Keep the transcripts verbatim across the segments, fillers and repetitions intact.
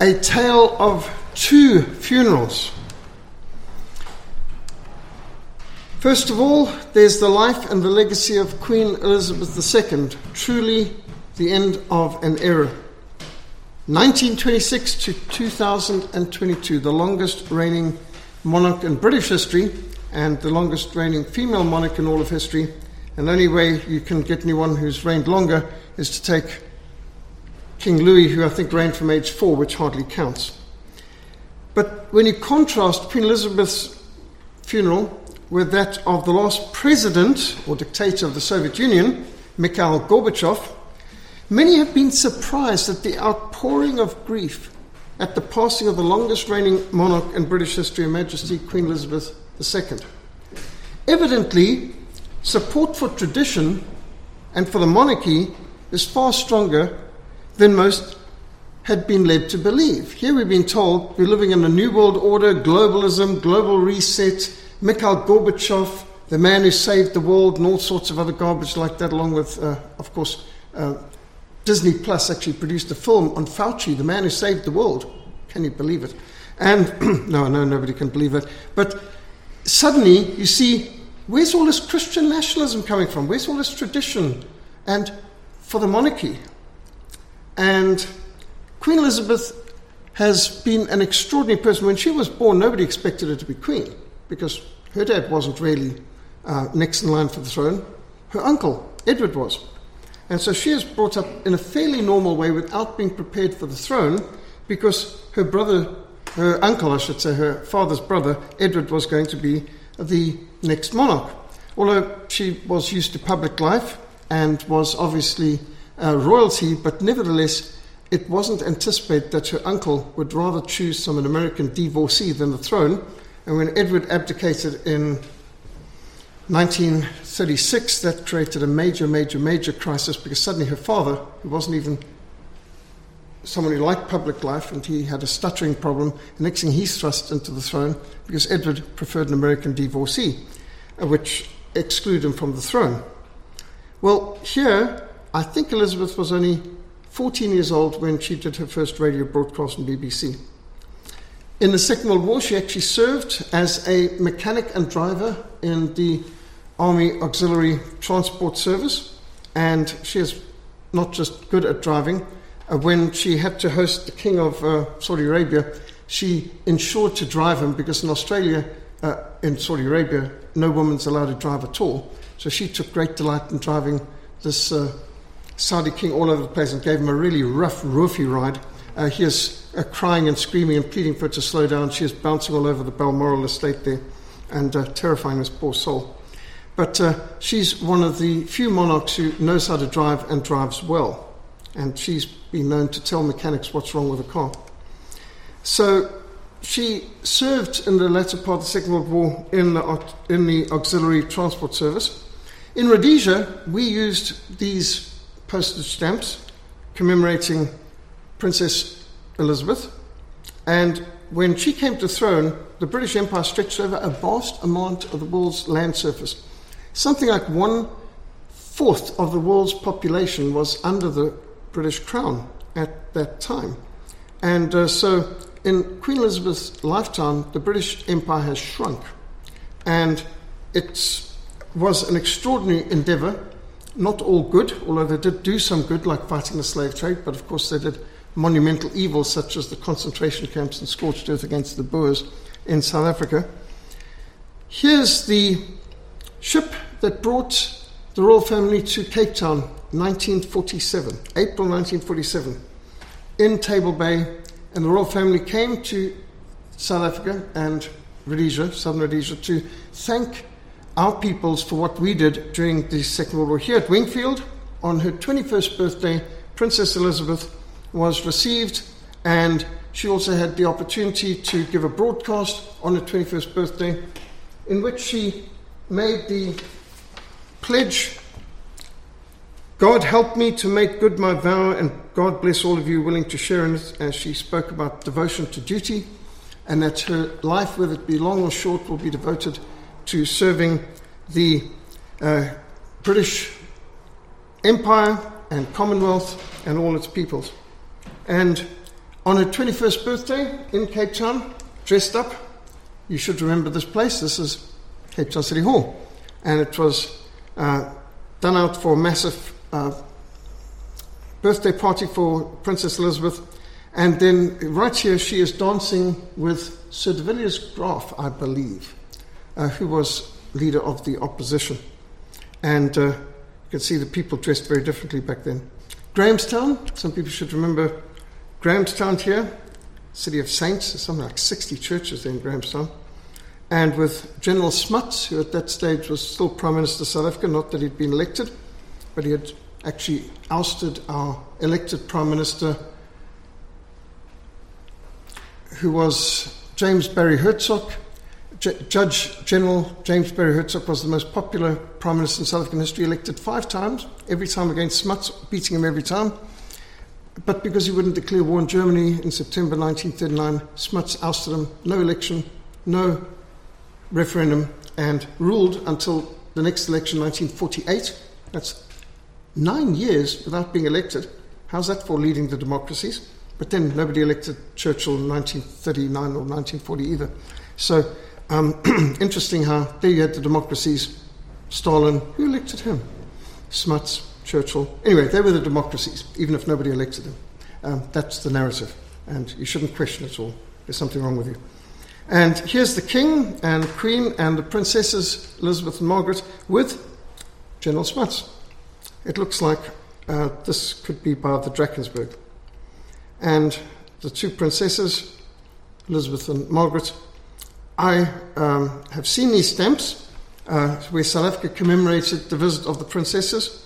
a tale of two funerals. First of all, there's the life and the legacy of Queen Elizabeth the Second, truly the end of an era. nineteen twenty-six to two thousand twenty-two, the longest reigning monarch in British history and the longest reigning female monarch in all of history. And the only way you can get anyone who's reigned longer is to take King Louis, who I think reigned from age four, which hardly counts. But when you contrast Queen Elizabeth's funeral with that of the last president or dictator of the Soviet Union, Mikhail Gorbachev, many have been surprised at the outpouring of grief at the passing of the longest reigning monarch in British history, Her Majesty Queen Elizabeth the Second. Evidently, support for tradition and for the monarchy is far stronger than most had been led to believe. Here we've been told we're living in a new world order, globalism, global reset, Mikhail Gorbachev, the man who saved the world, and all sorts of other garbage like that, along with, uh, of course, uh, Disney Plus actually produced a film on Fauci, the man who saved the world. Can you believe it? And, no, no, nobody can believe it. But suddenly you see, where's all this Christian nationalism coming from? Where's all this tradition? And for the monarchy. And Queen Elizabeth has been an extraordinary person. When she was born, nobody expected her to be queen, because her dad wasn't really uh, next in line for the throne. Her uncle, Edward, was. And so she is brought up in a fairly normal way without being prepared for the throne, because her brother, her uncle, I should say, her father's brother, Edward, was going to be the next monarch. Although she was used to public life and was obviously uh, royalty, but nevertheless, it wasn't anticipated that her uncle would rather choose some an American divorcee than the throne. And when Edward abdicated in nineteen thirty-six, that created a major, major, major crisis, because suddenly her father, who wasn't even someone who liked public life, and he had a stuttering problem, the next thing he's thrust into the throne because Edward preferred an American divorcee, which excluded him from the throne. Well, here, I think Elizabeth was only fourteen years old when she did her first radio broadcast on B B C. In the Second World War, she actually served as a mechanic and driver in the Army Auxiliary Transport Service, and she is not just good at driving. Uh, when she had to host the King of uh, Saudi Arabia, she ensured to drive him, because in Australia, uh, in Saudi Arabia, no woman's allowed to drive at all. So she took great delight in driving this uh, Saudi king all over the place and gave him a really rough, roofy ride. Uh, he is uh, crying and screaming and pleading for her to slow down. She is bouncing all over the Balmoral estate there and uh, terrifying this poor soul. But uh, she's one of the few monarchs who knows how to drive and drives well. And she's been known to tell mechanics what's wrong with the car. So she served in the latter part of the Second World War in the, in the Auxiliary Transport Service. In Rhodesia, we used these postage stamps commemorating Princess Elizabeth. And when she came to the throne, the British Empire stretched over a vast amount of the world's land surface. Something like one-fourth of the world's population was under the British crown at that time. And uh, so in Queen Elizabeth's lifetime, the British Empire has shrunk. And it was an extraordinary endeavor, not all good, although they did do some good, like fighting the slave trade, but of course they did monumental evils such as the concentration camps and scorched earth against the Boers in South Africa. Here's the ship that brought the royal family to Cape Town, nineteen forty-seven, April nineteen forty-seven, in Table Bay, and the royal family came to South Africa and Rhodesia, Southern Rhodesia, to thank our peoples for what we did during the Second World War. Here at Wingfield, on her twenty-first birthday, Princess Elizabeth was received, and she also had the opportunity to give a broadcast on her twenty-first birthday in which she made the pledge, God help me to make good my vow, and God bless all of you willing to share in it, as she spoke about devotion to duty, and that her life, whether it be long or short, will be devoted to serving the uh, British Empire and Commonwealth and all its peoples. And on her twenty-first birthday in Cape Town, dressed up. You should remember this place. This is Cape Town City Hall. And it was uh, done out for a massive uh, birthday party for Princess Elizabeth. And then right here she is dancing with Sir de Villiers Graaff, I believe, uh, who was leader of the opposition. And uh, you can see the people dressed very differently back then. Grahamstown, some people should remember Grahamstown here, City of Saints, something like sixty churches there in Grahamstown. And with General Smuts, who at that stage was still Prime Minister of South Africa, not that he'd been elected, but he had actually ousted our elected Prime Minister, who was James Barry Hertzog. J- Judge General James Barry Hertzog was the most popular Prime Minister in South African history, elected five times, every time against Smuts, beating him every time. But because he wouldn't declare war on Germany in September nineteen thirty-nine, Smuts ousted him, no election, no referendum, and ruled until the next election, nineteen forty-eight. That's nine years without being elected. How's that for leading the democracies? But then nobody elected Churchill in nineteen thirty-nine or nineteen forty either. So um, interesting how there you had the democracies. Stalin, who elected him? Smuts, Churchill. Anyway, they were the democracies, even if nobody elected them. Um, that's the narrative, and you shouldn't question it all. There's something wrong with you. And here's the king and queen and the princesses, Elizabeth and Margaret, with General Smuts. It looks like uh, this could be by the Drakensberg. And the two princesses, Elizabeth and Margaret, I um, have seen these stamps uh, where South Africa commemorated the visit of the princesses.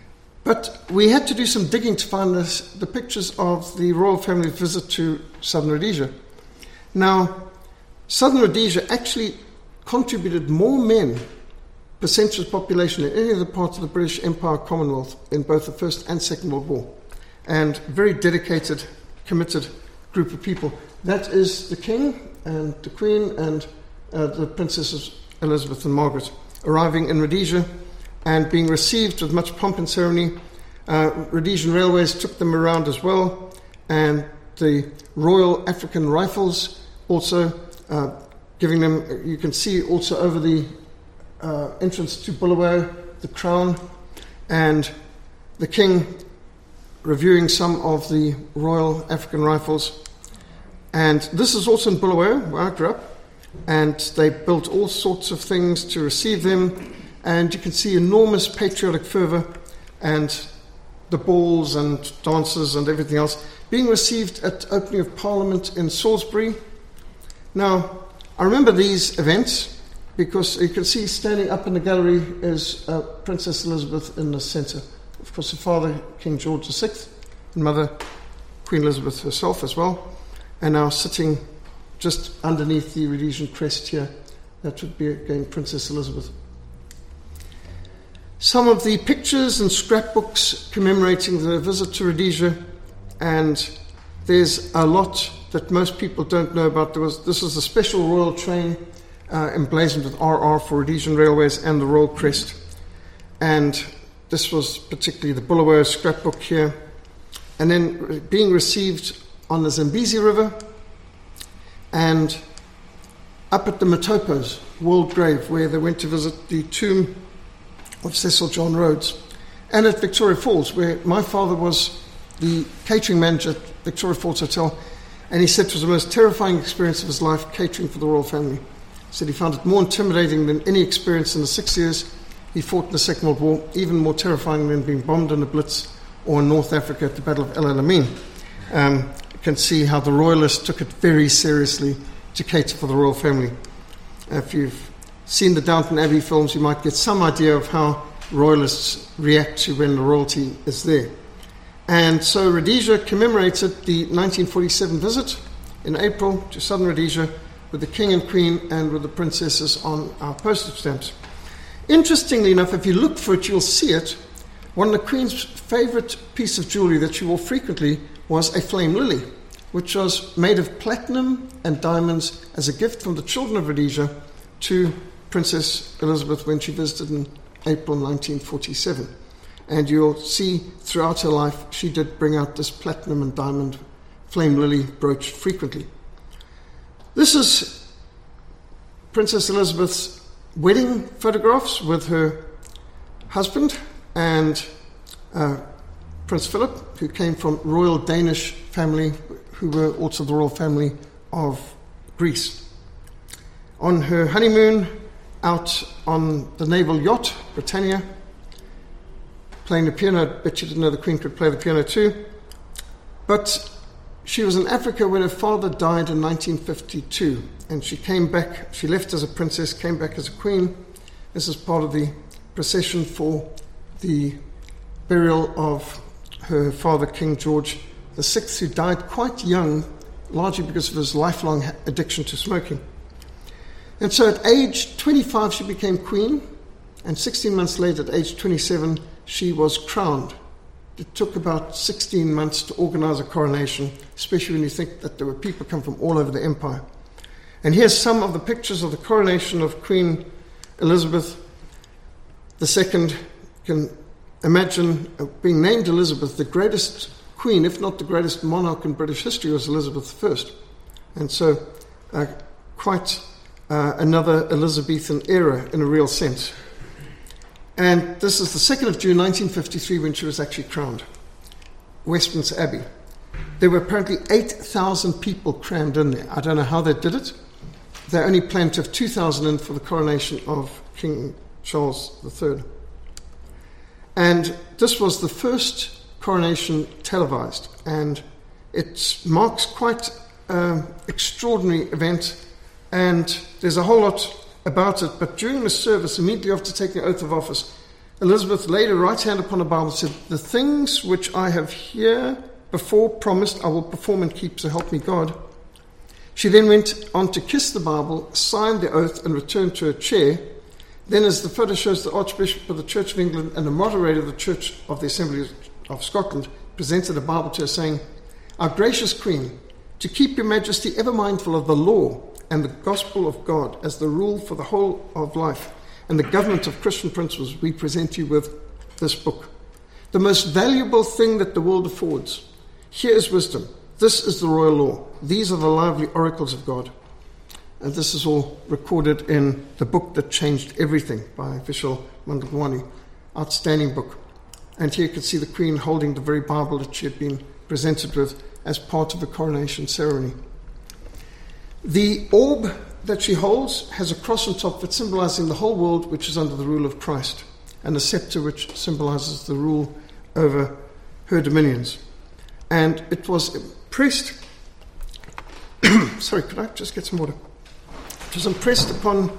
But we had to do some digging to find this, the pictures of the royal family's visit to Southern Rhodesia. Now, Southern Rhodesia actually contributed more men per census population than any other part of the British Empire Commonwealth in both the First and Second World War. And very dedicated, committed group of people. That is the King and the Queen and uh, the Princesses Elizabeth and Margaret arriving in Rhodesia and being received with much pomp and ceremony. Uh, Rhodesian Railways took them around as well, and the Royal African Rifles also uh, giving them, you can see also over the uh, entrance to Bulawayo, the crown, and the King reviewing some of the Royal African Rifles. And this is also in Bulawayo, where I grew up, and they built all sorts of things to receive them, and you can see enormous patriotic fervour and the balls and dances and everything else being received at opening of Parliament in Salisbury. Now, I remember these events because you can see standing up in the gallery is uh, Princess Elizabeth in the centre. Of course, her father, King George the Sixth, and mother, Queen Elizabeth herself as well, and now sitting just underneath the Rhodesian crest here. That would be, again, Princess Elizabeth. Some of the pictures and scrapbooks commemorating the visit to Rhodesia, and there's a lot that most people don't know about. There was, this was a special royal train uh, emblazoned with R R for Rhodesian Railways and the Royal Crest. And this was particularly the Bulawayo scrapbook here. And then being received on the Zambezi River and up at the Matopos World Grave, where they went to visit the tomb of Cecil John Rhodes, and at Victoria Falls, where my father was the catering manager at Victoria Falls Hotel, and he said it was the most terrifying experience of his life catering for the royal family. He said he found it more intimidating than any experience in the six years he fought in the Second World War, even more terrifying than being bombed in the Blitz or in North Africa at the Battle of El Alamein. Um, you can see how the royalists took it very seriously to cater for the royal family. If you've seen the Downton Abbey films, you might get some idea of how royalists react to when the royalty is there. And so Rhodesia commemorated the nineteen forty-seven visit in April to Southern Rhodesia with the King and Queen and with the princesses on our postage stamps. Interestingly enough, if you look for it, you'll see it. One of the Queen's favourite piece of jewellery that she wore frequently was a flame lily, which was made of platinum and diamonds as a gift from the children of Rhodesia to Princess Elizabeth when she visited in April nineteen forty-seven. And you'll see throughout her life she did bring out this platinum and diamond flame lily brooch frequently. This is Princess Elizabeth's wedding photographs with her husband and uh, Prince Philip, who came from royal Danish family, who were also the royal family of Greece. On her honeymoon, out on the naval yacht, Britannia, playing the piano. I bet you didn't know the Queen could play the piano too. But she was in Africa when her father died in nineteen fifty-two, and she came back, she left as a princess, came back as a queen. This is part of the procession for the burial of her father, King George the Sixth, who died quite young, largely because of his lifelong addiction to smoking. And so at age twenty-five, she became queen, and sixteen months later, at age twenty-seven, she was crowned. It took about sixteen months to organize a coronation, especially when you think that there were people come from all over the empire. And here's some of the pictures of the coronation of Queen Elizabeth the Second. You can imagine being named Elizabeth. The greatest queen, if not the greatest monarch in British history, was Elizabeth the First. And so uh, quite uh, another Elizabethan era in a real sense. And this is the second of June nineteen fifty-three when she was actually crowned. Westminster Abbey. There were apparently eight thousand people crammed in there. I don't know how they did it. They only planned to have two thousand in for the coronation of King Charles the Third. And this was the first coronation televised. And it marks quite an extraordinary event. And there's a whole lot about it, but during the service, immediately after taking the oath of office, Elizabeth laid her right hand upon the Bible and said, "The things which I have here before promised I will perform and keep, so help me God." She then went on to kiss the Bible, signed the oath, and returned to her chair. Then, as the photo shows, the Archbishop of the Church of England and the moderator of the Church of the Assembly of Scotland presented a Bible to her, saying, "Our gracious Queen, to keep your Majesty ever mindful of the law and the gospel of God as the rule for the whole of life and the government of Christian principles, we present you with this book. The most valuable thing that the world affords. Here is wisdom. This is the royal law. These are the lively oracles of God." And this is all recorded in the book that changed everything by Vishal Mandalwani. Outstanding book. And here you can see the Queen holding the very Bible that she had been presented with as part of the coronation ceremony. The orb that she holds has a cross on top that's symbolizing the whole world, which is under the rule of Christ, and the scepter, which symbolizes the rule over her dominions. And it was impressed, sorry, could I just get some water? It was impressed upon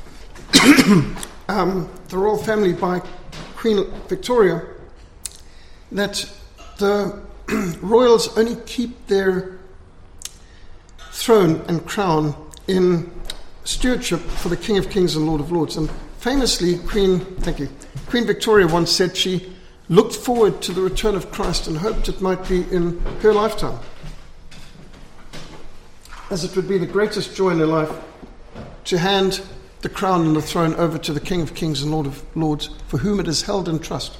um, the royal family by Queen Victoria that the royals only keep their throne and crown in stewardship for the King of Kings and Lord of Lords. And famously, Queen, thank you, Queen Victoria once said she looked forward to the return of Christ and hoped it might be in her lifetime, as it would be the greatest joy in her life to hand the crown and the throne over to the King of Kings and Lord of Lords, for whom it is held in trust.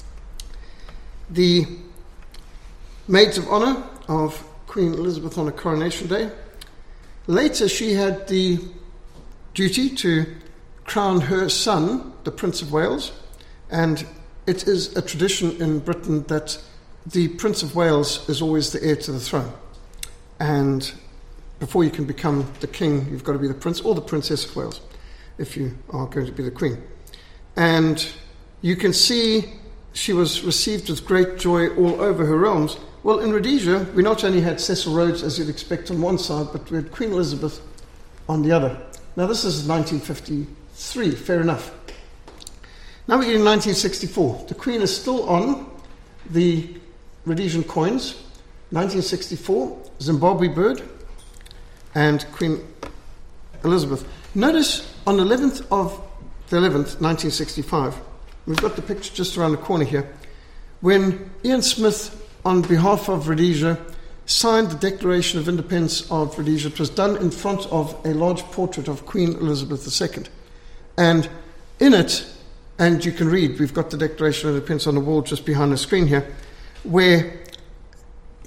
The maids of honor of Queen Elizabeth on a coronation day. Later, she had the duty to crown her son, the Prince of Wales, and it is a tradition in Britain that the Prince of Wales is always the heir to the throne. And before you can become the king, you've got to be the prince or the Princess of Wales, if you are going to be the queen. And you can see she was received with great joy all over her realms. Well, in Rhodesia, we not only had Cecil Rhodes, as you'd expect, on one side, but we had Queen Elizabeth on the other. Now, this is nineteen fifty-three, fair enough. Now we get in nineteen sixty-four. The Queen is still on the Rhodesian coins. nineteen sixty-four, Zimbabwe bird, and Queen Elizabeth. Notice on the eleventh of the eleventh, nineteen sixty-five, we've got the picture just around the corner here, when Ian Smith, on behalf of Rhodesia, signed the Declaration of Independence of Rhodesia. It was done in front of a large portrait of Queen Elizabeth the Second. And in it, and you can read, we've got the Declaration of Independence on the wall just behind the screen here, where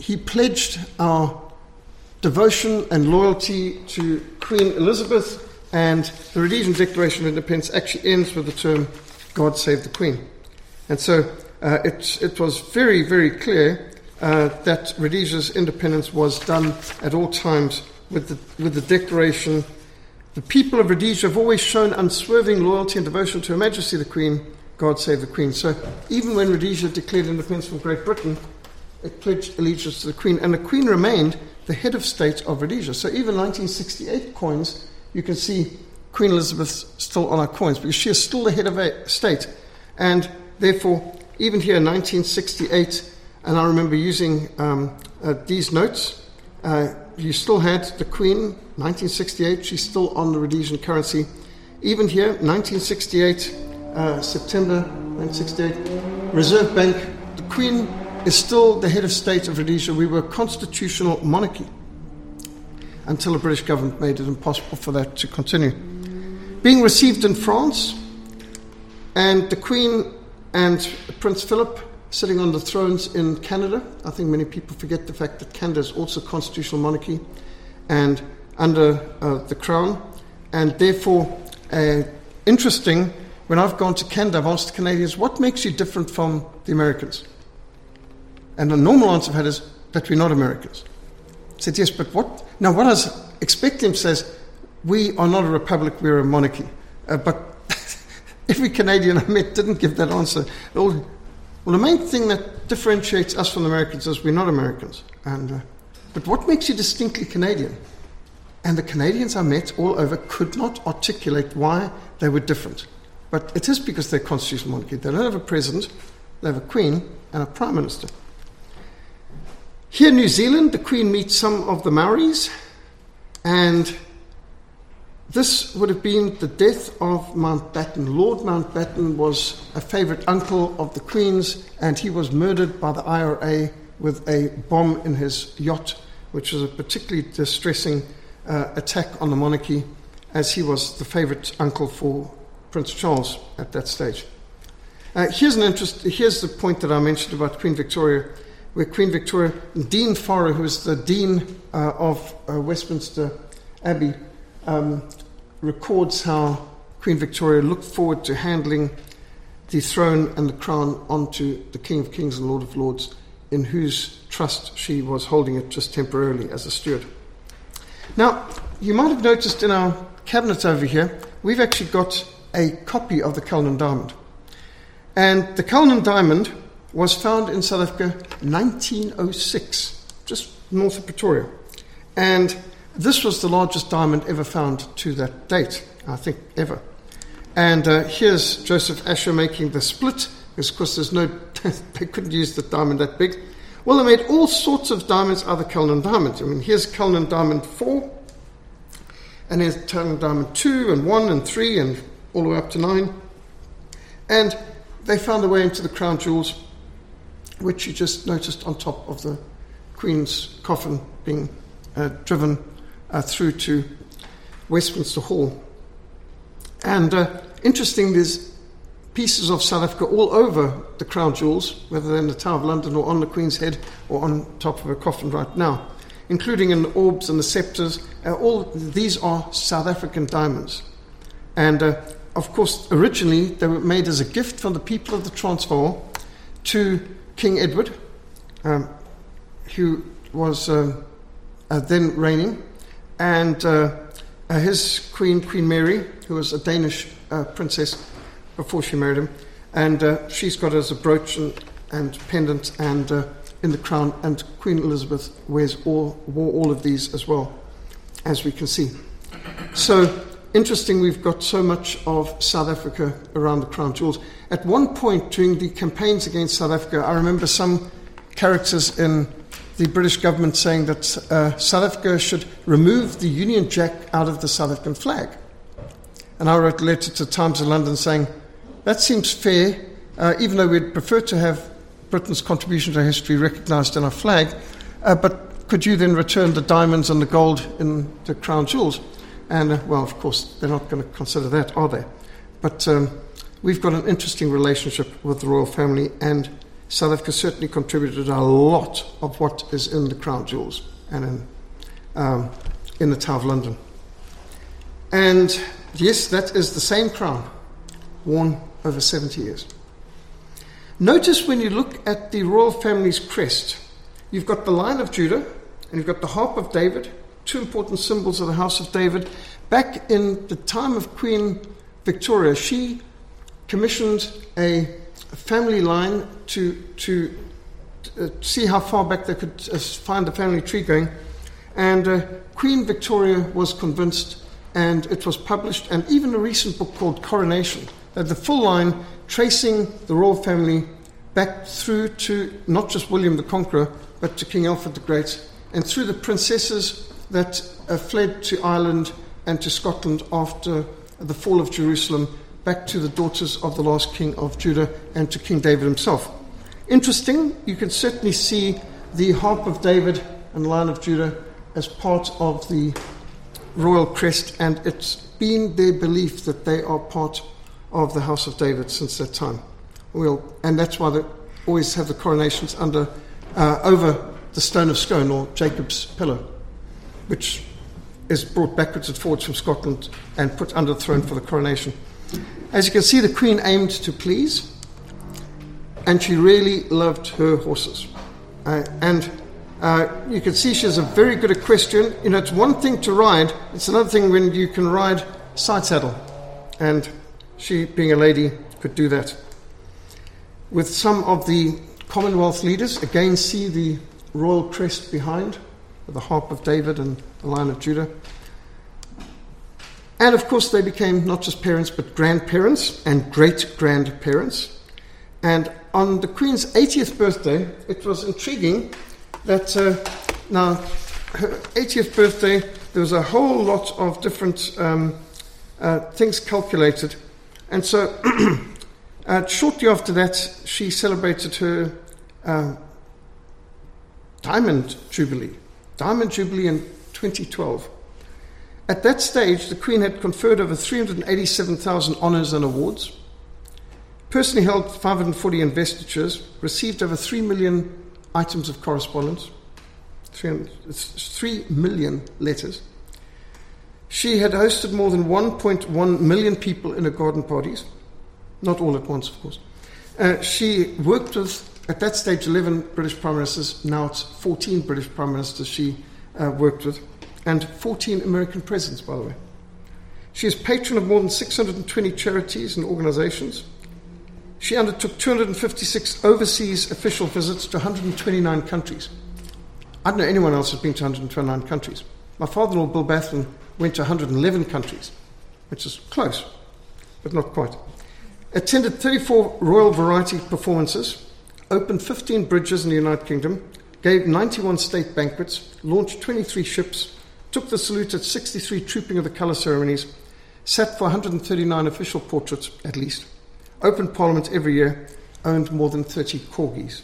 he pledged our devotion and loyalty to Queen Elizabeth, and the Rhodesian Declaration of Independence actually ends with the term, God save the Queen. And so uh, it, it was very, very clear uh, that Rhodesia's independence was done at all times with the, with the declaration, the people of Rhodesia have always shown unswerving loyalty and devotion to Her Majesty the Queen, God save the Queen. So even when Rhodesia declared independence from Great Britain, it pledged allegiance to the Queen, and the Queen remained the head of state of Rhodesia. So even nineteen sixty-eight coins, you can see Queen Elizabeth still on our coins, because she is still the head of a state. And therefore, even here in nineteen sixty-eight, and I remember using um, uh, these notes, uh, you still had the Queen, nineteen sixty-eight, she's still on the Rhodesian currency. Even here, nineteen sixty-eight, uh, September nineteen sixty-eight, Reserve Bank, the Queen is still the head of state of Rhodesia. We were a constitutional monarchy until the British government made it impossible for that to continue. Being received in France, and the Queen and Prince Philip sitting on the thrones in Canada. I think many people forget the fact that Canada is also a constitutional monarchy and under uh, the Crown. And therefore, uh, interesting, when I've gone to Canada, I've asked the Canadians, what makes you different from the Americans? And the normal answer I've had is that we're not Americans. I said, yes, but what? Now, what I was expecting him says, we are not a republic, we're a monarchy. Uh, but every Canadian I met didn't give that answer. All, well, the main thing that differentiates us from the Americans is we're not Americans. And, uh, but what makes you distinctly Canadian? And the Canadians I met all over could not articulate why they were different. But it is because they're a constitutional monarchy. They don't have a president, they have a queen and a prime minister. Here in New Zealand, the Queen meets some of the Maoris, and this would have been the death of Mountbatten. Lord Mountbatten was a favourite uncle of the Queen's, and he was murdered by the I R A with a bomb in his yacht, which was a particularly distressing uh, attack on the monarchy, as he was the favourite uncle for Prince Charles at that stage. Uh, here's an interest. Here's the point that I mentioned about Queen Victoria, where Queen Victoria, Dean Farrer, who was the Dean uh, of uh, Westminster Abbey, um, records how Queen Victoria looked forward to handling the throne and the crown onto the King of Kings and Lord of Lords, in whose trust she was holding it just temporarily as a steward. Now, you might have noticed in our cabinet over here, we've actually got a copy of the Cullinan Diamond. And the Cullinan Diamond was found in South Africa nineteen oh six, just north of Pretoria. And this was the largest diamond ever found to that date, I think, ever. And uh, here's Joseph Asher making the split, because of course there's no, they couldn't use the diamond that big. Well, they made all sorts of diamonds out of the Cullinan Diamond. I mean, here's Cullinan Diamond four, and there's Cullinan Diamond two, and one, and three, and all the way up to nine. And they found their way into the crown jewels, which you just noticed on top of the Queen's coffin being uh, driven uh, through to Westminster Hall. And uh, interesting, there's pieces of South Africa all over the crown jewels, whether they're in the Tower of London or on the Queen's head or on top of her coffin right now, including in the orbs and the scepters. Uh, all these are South African diamonds. And uh, of course, originally they were made as a gift from the people of the Transvaal to King Edward, um, who was uh, uh, then reigning, and uh, uh, his queen, Queen Mary, who was a Danish uh, princess before she married him, and uh, she's got it as a brooch and, and pendant and uh, in the crown, and Queen Elizabeth wears all, wore all of these as well, as we can see. So, interesting, we've got so much of South Africa around the crown jewels. At one point during the campaigns against South Africa, I remember some characters in the British government saying that uh, South Africa should remove the Union Jack out of the South African flag. And I wrote a letter to the Times of London saying, that seems fair, uh, even though we'd prefer to have Britain's contribution to history recognised in our flag, uh, but could you then return the diamonds and the gold in the crown jewels? And, uh, well, of course, they're not going to consider that, are they? But um, we've got an interesting relationship with the royal family, and South Africa certainly contributed a lot of what is in the crown jewels and in, um, in the Tower of London. And yes, that is the same crown, worn over seventy years. Notice when you look at the royal family's crest, you've got the Lion of Judah, and you've got the Harp of David, two important symbols of the House of David. Back in the time of Queen Victoria, she commissioned a family line to, to uh, see how far back they could uh, find the family tree going. And uh, Queen Victoria was convinced, and it was published, and even a recent book called Coronation, that the full line tracing the royal family back through to not just William the Conqueror, but to King Alfred the Great, and through the princesses that uh, fled to Ireland and to Scotland after the fall of Jerusalem, back to the daughters of the last king of Judah and to King David himself. Interesting, you can certainly see the Harp of David and Lion of Judah as part of the royal crest, and it's been their belief that they are part of the House of David since that time. We'll, and that's why they always have the coronations under uh, over the stone of Scone, or Jacob's pillow, which is brought backwards and forwards from Scotland and put under the throne for the coronation. As you can see, the Queen aimed to please, and she really loved her horses. Uh, and Uh, you can see she's a very good equestrian. You know, it's one thing to ride, it's another thing when you can ride side saddle. And she, being a lady, could do that. With some of the Commonwealth leaders, again see the royal crest behind, with the Harp of David and the Lion of Judah. And of course they became not just parents, but grandparents and great-grandparents. And on the Queen's eightieth birthday, it was intriguing that uh, now her eightieth birthday, there was a whole lot of different um, uh, things calculated, and so uh, shortly after that she celebrated her uh, Diamond Jubilee, Diamond Jubilee in twenty twelve. At that stage, the Queen had conferred over three hundred eighty-seven thousand honours and awards, personally held five hundred forty investitures, received over three million items of correspondence, three million letters. She had hosted more than one point one million people in her garden parties, not all at once, of course. Uh, she worked with, at that stage, eleven British Prime Ministers. Now it's fourteen British Prime Ministers she uh, worked with, and fourteen American presidents, by the way. She is patron of more than six hundred twenty charities and organizations. She undertook two hundred fifty-six overseas official visits to one hundred twenty-nine countries. I don't know anyone else who's been to one hundred twenty-nine countries. My father-in-law, Bill Bathman, went to one hundred eleven countries, which is close, but not quite. Attended thirty-four Royal Variety performances, opened fifteen bridges in the United Kingdom, gave ninety-one state banquets, launched twenty-three ships, took the salute at sixty-three Trooping of the Colour ceremonies, sat for one hundred thirty-nine official portraits, at least, opened Parliament every year, owned more than thirty corgis.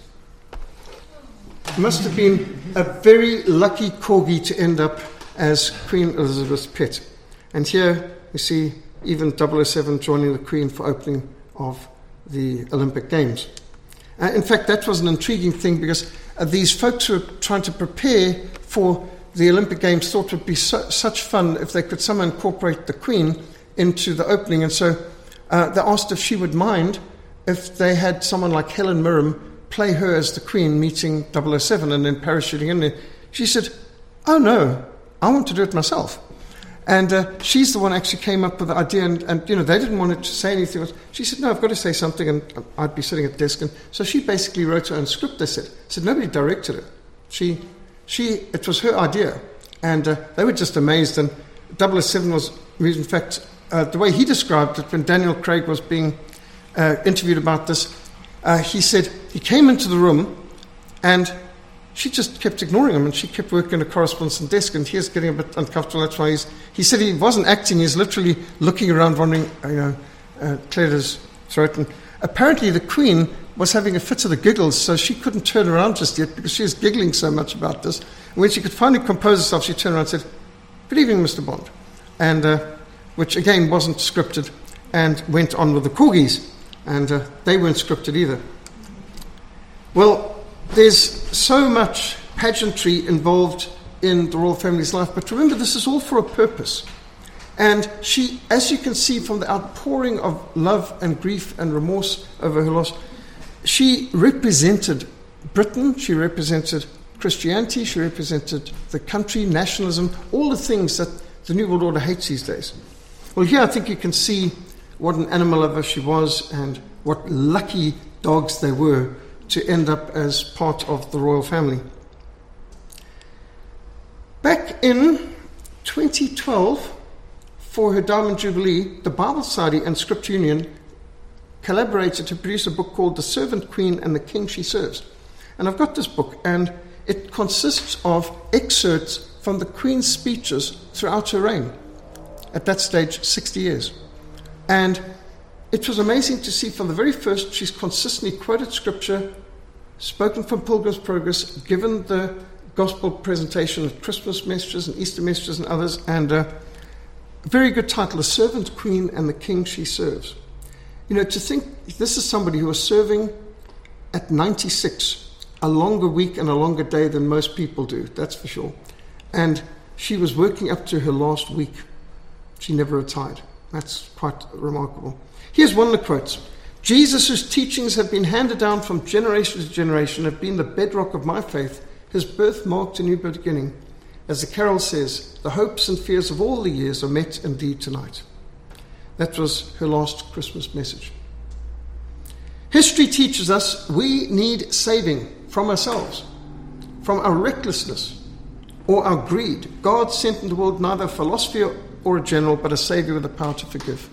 Must have been a very lucky corgi to end up as Queen Elizabeth's pet. And here we see even double oh seven joining the Queen for opening of the Olympic Games. Uh, in fact, that was an intriguing thing, because uh, these folks who were trying to prepare for the Olympic Games thought it would be su- such fun if they could somehow incorporate the Queen into the opening. And so Uh, they asked if she would mind if they had someone like Helen Mirren play her as the Queen meeting double oh seven and then parachuting in there. She said, oh no, I want to do it myself. And uh, she's the one who actually came up with the idea, and, and you know, they didn't want her to say anything. She said, no, I've got to say something, and I'd be sitting at the desk. And so she basically wrote her own script, they said. said nobody directed her. She, she, it was her idea. And uh, they were just amazed. And double oh seven was, in fact, Uh, the way he described it when Daniel Craig was being uh, interviewed about this, uh, he said he came into the room and she just kept ignoring him, and she kept working at a correspondence desk, and he was getting a bit uncomfortable. That's why he's, he said he wasn't acting, he's literally looking around wondering, you know, uh, cleared his throat. And apparently the Queen was having a fit of the giggles, so she couldn't turn around just yet because she was giggling so much about this. And when she could finally compose herself, she turned around and said, good evening, Mister Bond. And uh, which again wasn't scripted, and went on with the corgis, and uh, they weren't scripted either. Well, there's so much pageantry involved in the royal family's life, but remember, this is all for a purpose. And she, as you can see from the outpouring of love and grief and remorse over her loss, she represented Britain, she represented Christianity, she represented the country, nationalism, all the things that the New World Order hates these days. Well, here I think you can see what an animal lover she was and what lucky dogs they were to end up as part of the royal family. Back in twenty twelve, for her Diamond Jubilee, the Bible Society and Scripture Union collaborated to produce a book called The Servant Queen and the King She Serves. And I've got this book, and it consists of excerpts from the Queen's speeches throughout her reign. At that stage, sixty years. And it was amazing to see from the very first, she's consistently quoted Scripture, spoken from Pilgrim's Progress, given the gospel presentation of Christmas messages and Easter messages and others, and uh, a very good title, The Servant Queen and the King She Serves. You know, to think this is somebody who was serving at ninety-six, a longer week and a longer day than most people do, that's for sure. And she was working up to her last week. She never retired. That's quite remarkable. Here's one of the quotes. Jesus, whose teachings have been handed down from generation to generation, have been the bedrock of my faith. His birth marked a new beginning. As the carol says, the hopes and fears of all the years are met indeed tonight. That was her last Christmas message. History teaches us we need saving from ourselves, from our recklessness or our greed. God sent in the world neither a philosophy or a general, but a Savior with the power to forgive.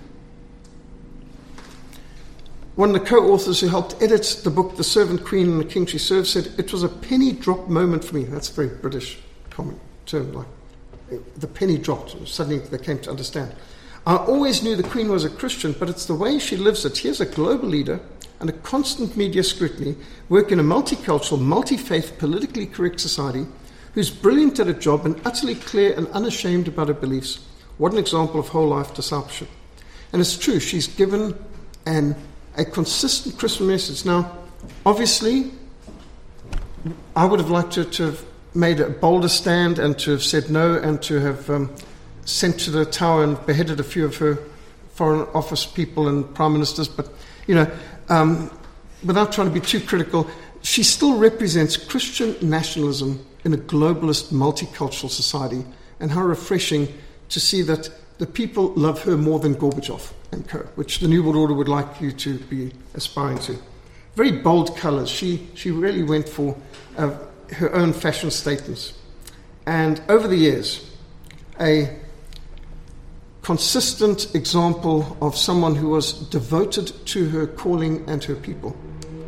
One of the co-authors who helped edit the book, The Servant Queen and the King She Serves, said, it was a penny drop moment for me. That's a very British common term, like the penny dropped. Suddenly they came to understand. I always knew the Queen was a Christian, but it's the way she lives it. Here's a global leader under constant media scrutiny, work in a multicultural, multi-faith, politically correct society, who's brilliant at her job and utterly clear and unashamed about her beliefs. What an example of whole life discipleship. And it's true, she's given an, a consistent Christmas message. Now, obviously, I would have liked to, to have made a bolder stand and to have said no and to have um, sent to the tower and beheaded a few of her foreign office people and prime ministers. But, you know, um, without trying to be too critical, she still represents Christian nationalism in a globalist, multicultural society, and how refreshing to see that the people love her more than Gorbachev and co, which the New World Order would like you to be aspiring to. Very bold colours. She, she really went for uh, her own fashion statements. And over the years, a consistent example of someone who was devoted to her calling and her people.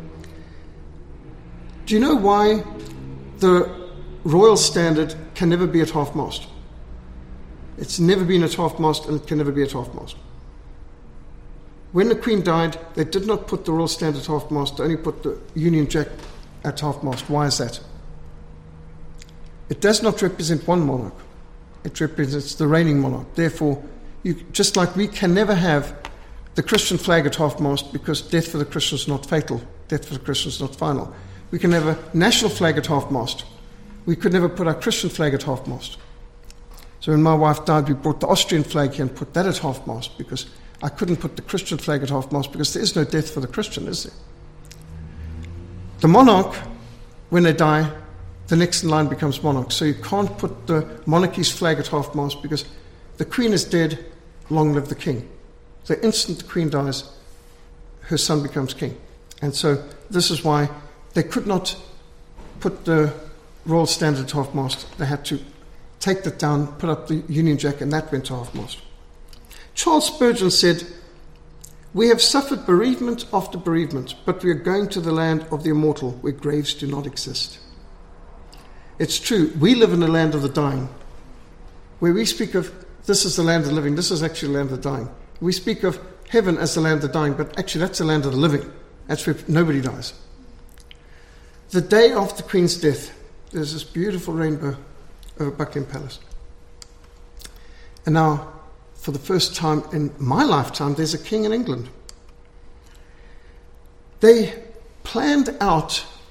Do you know why the royal standard can never be at half-mast? It's never been at half-mast and it can never be at half-mast. When the Queen died, they did not put the royal standard at half-mast, they only put the Union Jack at half-mast. Why is that? It does not represent one monarch. It represents the reigning monarch. Therefore, you, just like we can never have the Christian flag at half-mast because death for the Christian is not fatal, death for the Christian is not final. We can have a national flag at half-mast. We could never put our Christian flag at half-mast. So when my wife died, we brought the Austrian flag here and put that at half-mast because I couldn't put the Christian flag at half-mast because there is no death for the Christian, is there? The monarch, when they die, the next in line becomes monarch. So you can't put the monarchy's flag at half-mast because the Queen is dead, long live the king. The instant the Queen dies, her son becomes king. And so this is why they could not put the royal standard at half-mast. They had to take that down, put up the Union Jack, and that went to half-mast. Charles Spurgeon said, we have suffered bereavement after bereavement, but we are going to the land of the immortal, where graves do not exist. It's true, we live in the land of the dying, where we speak of, this is the land of the living, this is actually the land of the dying. We speak of heaven as the land of the dying, but actually that's the land of the living. That's where nobody dies. The day after the Queen's death, there's this beautiful rainbow over Buckingham Palace. And now, for the first time in my lifetime, there's a king in England. They planned out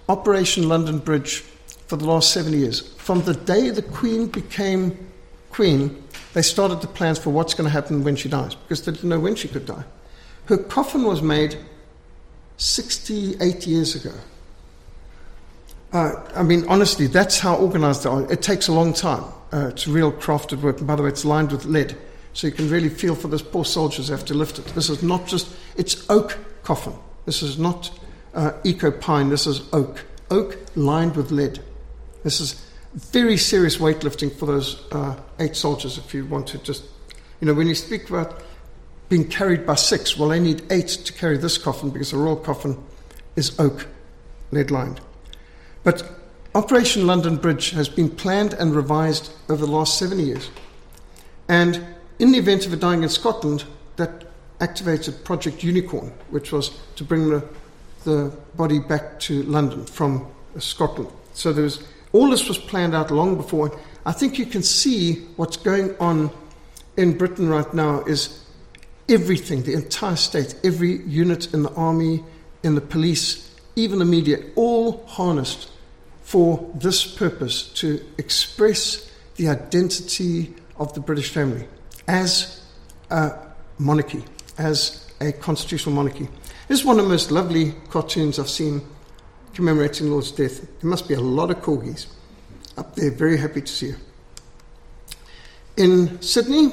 Operation London Bridge for the last seventy years. From the day the Queen became Queen, they started the plans for what's going to happen when she dies, because they didn't know when she could die. Her coffin was made sixty-eight years ago. Uh, I mean, honestly, that's how organized they are. It takes a long time. Uh, it's real crafted work. And by the way, it's lined with lead. So you can really feel for those poor soldiers who have to lift it. This is not just, it's oak coffin. This is not uh, eco pine. This is oak. Oak lined with lead. This is very serious weightlifting for those uh, eight soldiers, if you want to just, you know, when you speak about being carried by six, well, they need eight to carry this coffin because the royal coffin is oak, lead lined. But Operation London Bridge has been planned and revised over the last seventy years. And in the event of her dying in Scotland, that activated Project Unicorn, which was to bring the, the body back to London from uh, Scotland. So there was, all this was planned out long before. I think you can see what's going on in Britain right now is everything, the entire state, every unit in the army, in the police, even the media, all harnessed for this purpose, to express the identity of the British family as a monarchy, as a constitutional monarchy. This is one of the most lovely cartoons I've seen commemorating Lord's death. There must be a lot of corgis up there, very happy to see you. In Sydney,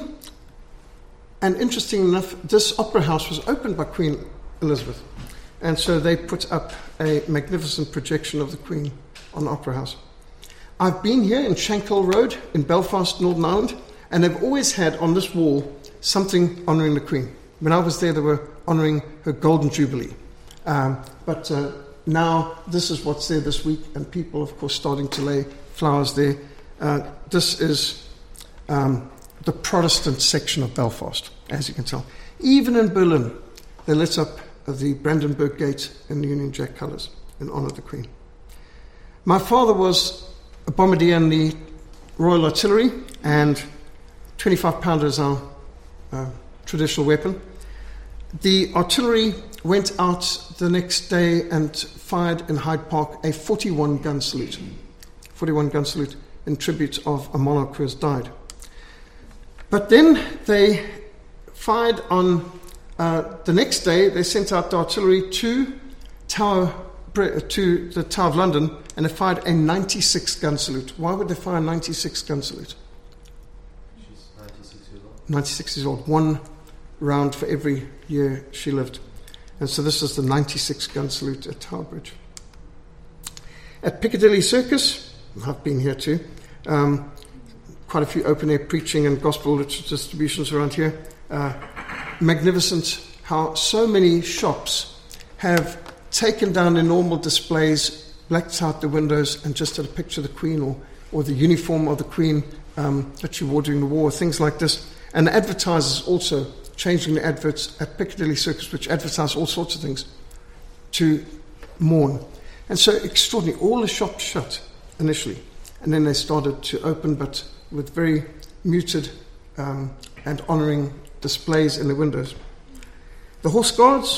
and interesting enough, this opera house was opened by Queen Elizabeth. And so they put up a magnificent projection of the Queen on the Opera House. I've been here in Shankill Road in Belfast, Northern Ireland, and they've always had on this wall something honouring the Queen. When I was there, they were honouring her Golden Jubilee. Um, but uh, now this is what's there this week, and people, of course, starting to lay flowers there. Uh, this is um, the Protestant section of Belfast, as you can tell. Even in Berlin, they lit up the Brandenburg Gate in the Union Jack colours in honour of the Queen. My father was a bombardier in the Royal Artillery, and twenty-five pounder is our uh, traditional weapon. The artillery went out the next day and fired in Hyde Park a forty-one gun salute. forty-one gun salute in tribute of a monarch who has died. But then they fired on, uh, the next day, they sent out the artillery to Tower to the Tower of London, and they fired a ninety-six gun salute. Why would they fire a ninety-six gun salute? She's ninety-six years old. ninety-six years old. One round for every year she lived. And so this is the ninety-six gun salute at Tower Bridge. At Piccadilly Circus, I've been here too, um, quite a few open-air preaching and gospel literature distributions around here. Uh, magnificent how so many shops have taken down their normal displays, blacked out the windows, and just had a picture of the Queen or, or the uniform of the Queen um, that she wore during the war, things like this. And the advertisers also changing the adverts at Piccadilly Circus, which advertise all sorts of things, to mourn. And so extraordinary. All the shops shut initially, and then they started to open, but with very muted um, and honouring displays in the windows. The Horse Guards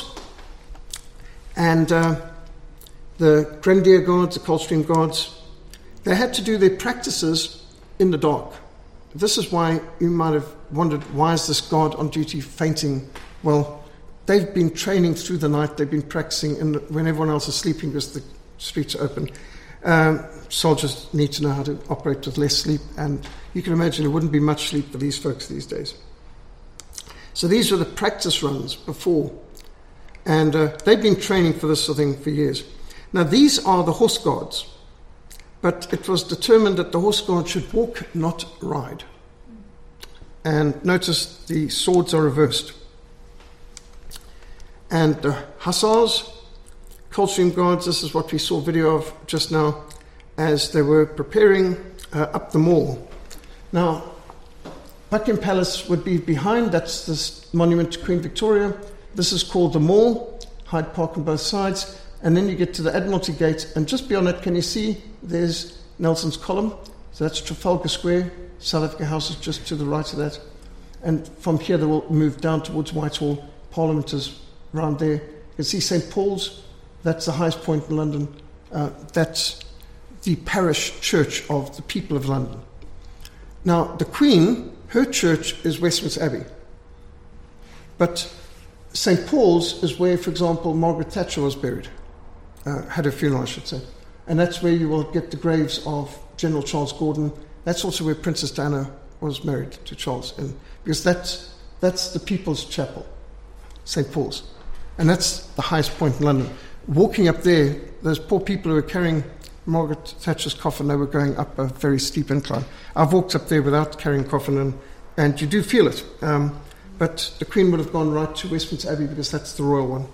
and uh, the Grenadier Guards, the Coldstream Guards, they had to do their practices in the dark. This is why you might have wondered, why is this guard on duty fainting? Well, they've been training through the night, they've been practicing in the, when everyone else is sleeping because the streets are open. Um, soldiers need to know how to operate with less sleep, and you can imagine there wouldn't be much sleep for these folks these days. So these were the practice runs before, and uh, they've been training for this sort of thing for years. Now these are the Horse Guards, but it was determined that the Horse Guard should walk, not ride. And notice the swords are reversed. And the Hussars, Coldstream Guards, this is what we saw video of just now as they were preparing uh, up the Mall. Now, Buckingham Palace would be behind, that's this monument to Queen Victoria. This is called the Mall, Hyde Park on both sides. And then you get to the Admiralty Gate, and just beyond it, can you see there's Nelson's Column? So that's Trafalgar Square. South Africa House is just to the right of that. And from here, they will move down towards Whitehall. Parliament is around there. You can see Saint Paul's. That's the highest point in London. Uh, that's the parish church of the people of London. Now, the Queen, her church is Westminster Abbey. But Saint Paul's is where, for example, Margaret Thatcher was buried. Uh, had her funeral, I should say. And that's where you will get the graves of General Charles Gordon. That's also where Princess Diana was married to Charles. And because that's, that's the People's Chapel, Saint Paul's. And that's the highest point in London. Walking up there, those poor people who were carrying Margaret Thatcher's coffin, they were going up a very steep incline. I've walked up there without carrying a coffin, and, and you do feel it. Um, but the Queen would have gone right to Westminster Abbey because that's the royal one.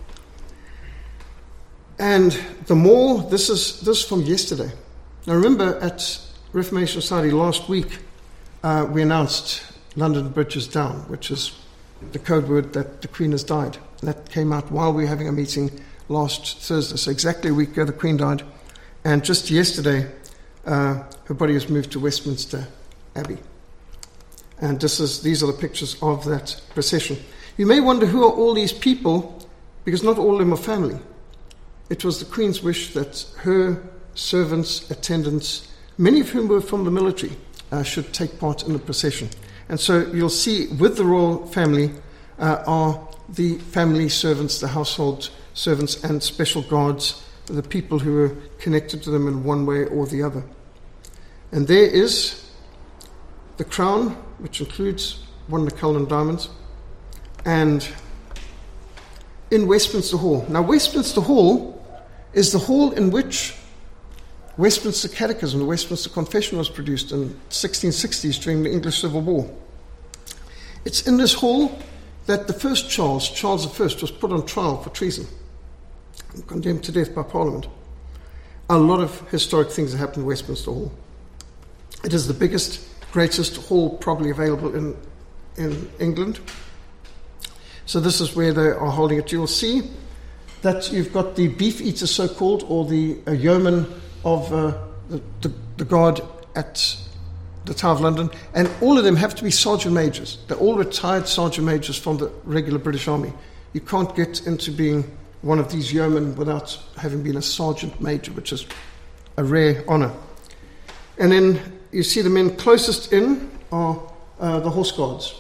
And the Mall, this is this is from yesterday. Now remember, at Reformation Society last week, uh, we announced London Bridge is down, which is the code word that the Queen has died. And that came out while we were having a meeting last Thursday. So exactly a week ago, the Queen died. And just yesterday, uh, her body was moved to Westminster Abbey. And this is these are the pictures of that procession. You may wonder who are all these people, because not all of them are family. It was the Queen's wish that her servants, attendants, many of whom were from the military, uh, should take part in the procession. And so you'll see with the royal family uh, are the family servants, the household servants and special guards, the people who are connected to them in one way or the other. And there is the crown, which includes one of the Cullinan diamonds, and in Westminster Hall. Now, Westminster Hall is the hall in which Westminster Catechism, the Westminster Confession, was produced in the sixteen sixties during the English Civil War. It's in this hall that the first Charles, Charles the First, was put on trial for treason and condemned to death by Parliament. A lot of historic things have happened in Westminster Hall. It is the biggest, greatest hall probably available in, in England. So this is where they are holding it. You'll see that you've got the beef eater, so-called, or the uh, yeoman of uh, the, the, the guard at the Tower of London, and all of them have to be sergeant majors. They're all retired sergeant majors from the regular British Army. You can't get into being one of these yeomen without having been a sergeant major, which is a rare honour. And then you see the men closest in are uh, the horse guards.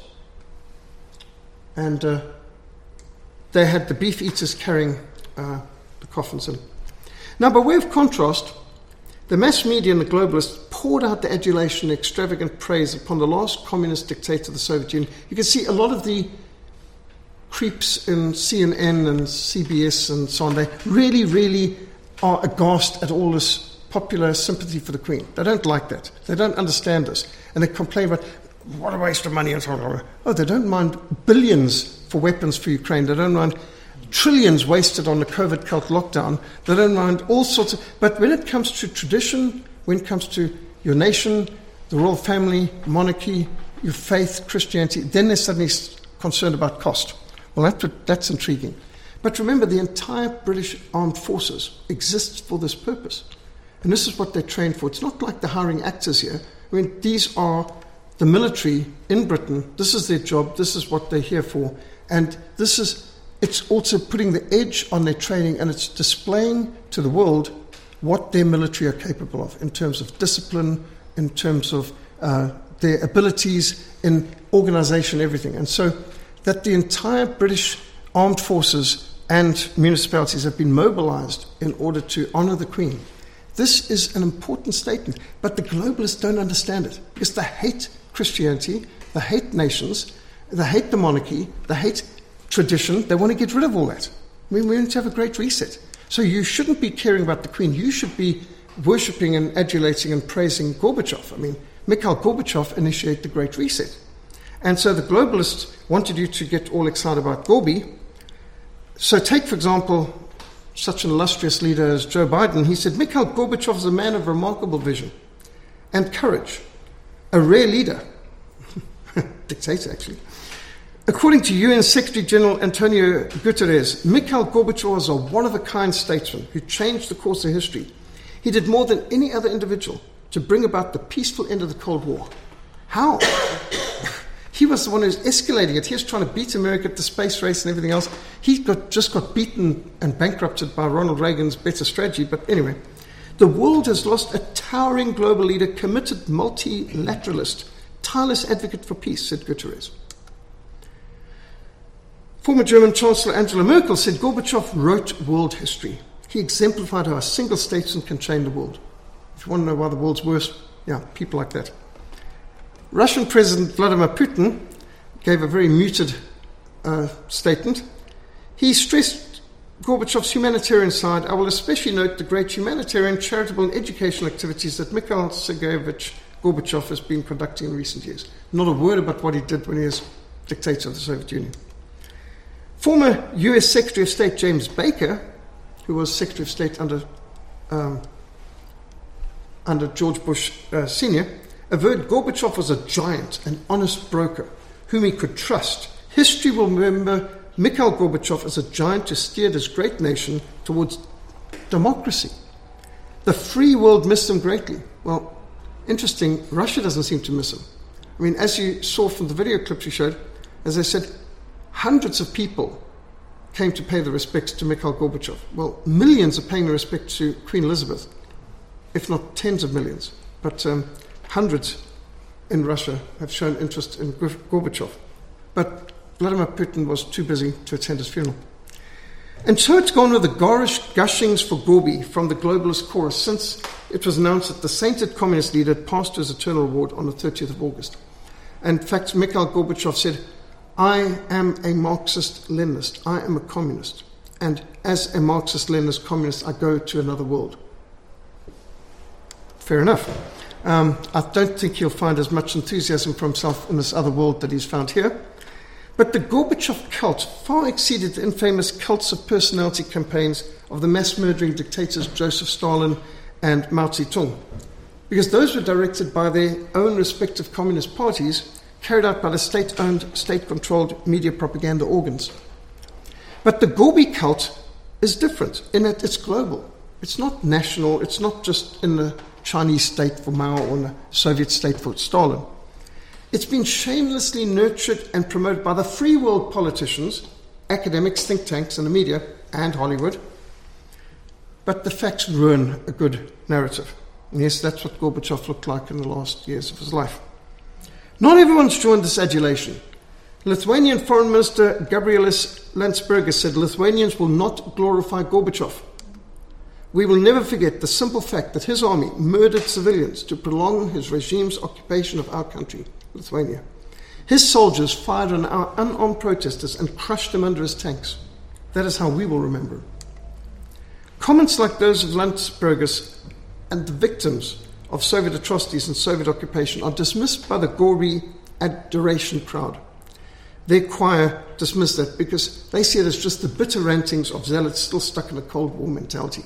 And uh, they had the beef eaters carrying uh, the coffins in. Now, by way of contrast, the mass media and the globalists poured out the adulation and extravagant praise upon the last communist dictator of the Soviet Union. You can see a lot of the creeps in C N N and C B S and so on. They really, really are aghast at all this popular sympathy for the Queen. They don't like that. They don't understand this. And they complain about, what a waste of money and so on. Oh, they don't mind billions for weapons for Ukraine. They don't mind trillions wasted on the COVID cult lockdown. They don't mind all sorts of... But when it comes to tradition, when it comes to your nation, the royal family, monarchy, your faith, Christianity, then they're suddenly concerned about cost. Well, that, that's intriguing. But remember, the entire British armed forces exists for this purpose. And this is what they're trained for. It's not like they're hiring actors here. I mean, these are the military in Britain. This is their job. This is what they're here for. And this is... It's also putting the edge on their training, and it's displaying to the world what their military are capable of in terms of discipline, in terms of uh, their abilities in organisation, everything. And so that the entire British armed forces and municipalities have been mobilised in order to honour the Queen. This is an important statement, but the globalists don't understand it because they hate Christianity, they hate nations, they hate the monarchy, they hate tradition. They want to get rid of all that. I mean, we want to have a great reset. So you shouldn't be caring about the Queen. You should be worshipping and adulating and praising Gorbachev. I mean, Mikhail Gorbachev initiated the Great Reset. And so the globalists wanted you to get all excited about Gorby. So take, for example, such an illustrious leader as Joe Biden. He said, Mikhail Gorbachev is a man of remarkable vision and courage, a rare leader, dictator actually. According to U N Secretary General Antonio Guterres, Mikhail Gorbachev was a one-of-a-kind statesman who changed the course of history. He did more than any other individual to bring about the peaceful end of the Cold War. How? he was the one who's escalating it. He was trying to beat America at the space race and everything else. He got just got beaten and bankrupted by Ronald Reagan's better strategy. But anyway, the world has lost a towering global leader, committed multilateralist, tireless advocate for peace, said Guterres. Former German Chancellor Angela Merkel said Gorbachev wrote world history. He exemplified how a single statesman can change the world. If you want to know why the world's worse, yeah, people like that. Russian President Vladimir Putin gave a very muted uh, statement. He stressed Gorbachev's humanitarian side. I will especially note the great humanitarian, charitable and educational activities that Mikhail Sergeyevich Gorbachev has been conducting in recent years. Not a word about what he did when he was dictator of the Soviet Union. Former U S Secretary of State James Baker, who was Secretary of State under um, under George Bush uh, Senior, averred Gorbachev was a giant, an honest broker, whom he could trust. History will remember Mikhail Gorbachev as a giant who steered his great nation towards democracy. The free world missed him greatly. Well, interesting, Russia doesn't seem to miss him. I mean, as you saw from the video clips you showed, as I said, hundreds of people came to pay the respects to Mikhail Gorbachev. Well, millions are paying the respect to Queen Elizabeth, if not tens of millions. But um, hundreds in Russia have shown interest in Gorbachev. But Vladimir Putin was too busy to attend his funeral. And so it's gone with the garish gushings for Gorby from the globalist chorus since it was announced that the sainted communist leader had passed to his eternal reward on the thirtieth of August. And in fact, Mikhail Gorbachev said, I am a Marxist-Leninist. I am a communist. And as a Marxist-Leninist communist, I go to another world. Fair enough. Um, I don't think he'll find as much enthusiasm for himself in this other world that he's found here. But the Gorbachev cult far exceeded the infamous cults of personality campaigns of the mass-murdering dictators Joseph Stalin and Mao Zedong, because those were directed by their own respective communist parties, carried out by the state-owned, state-controlled media propaganda organs. But the Gorby cult is different in that it's global. It's not national. It's not just in the Chinese state for Mao or in the Soviet state for Stalin. It's been shamelessly nurtured and promoted by the free world politicians, academics, think tanks, and the media, and Hollywood. But the facts ruin a good narrative. And yes, that's what Gorbachev looked like in the last years of his life. Not everyone's joined this adulation. Lithuanian Foreign Minister Gabrielis Landsbergis said Lithuanians will not glorify Gorbachev. We will never forget the simple fact that his army murdered civilians to prolong his regime's occupation of our country, Lithuania. His soldiers fired on our unarmed protesters and crushed them under his tanks. That is how we will remember him. Comments like those of Landsbergis and the victims of Soviet atrocities and Soviet occupation are dismissed by the Gorby adoration crowd. Their choir dismissed that because they see it as just the bitter rantings of zealots still stuck in a Cold War mentality.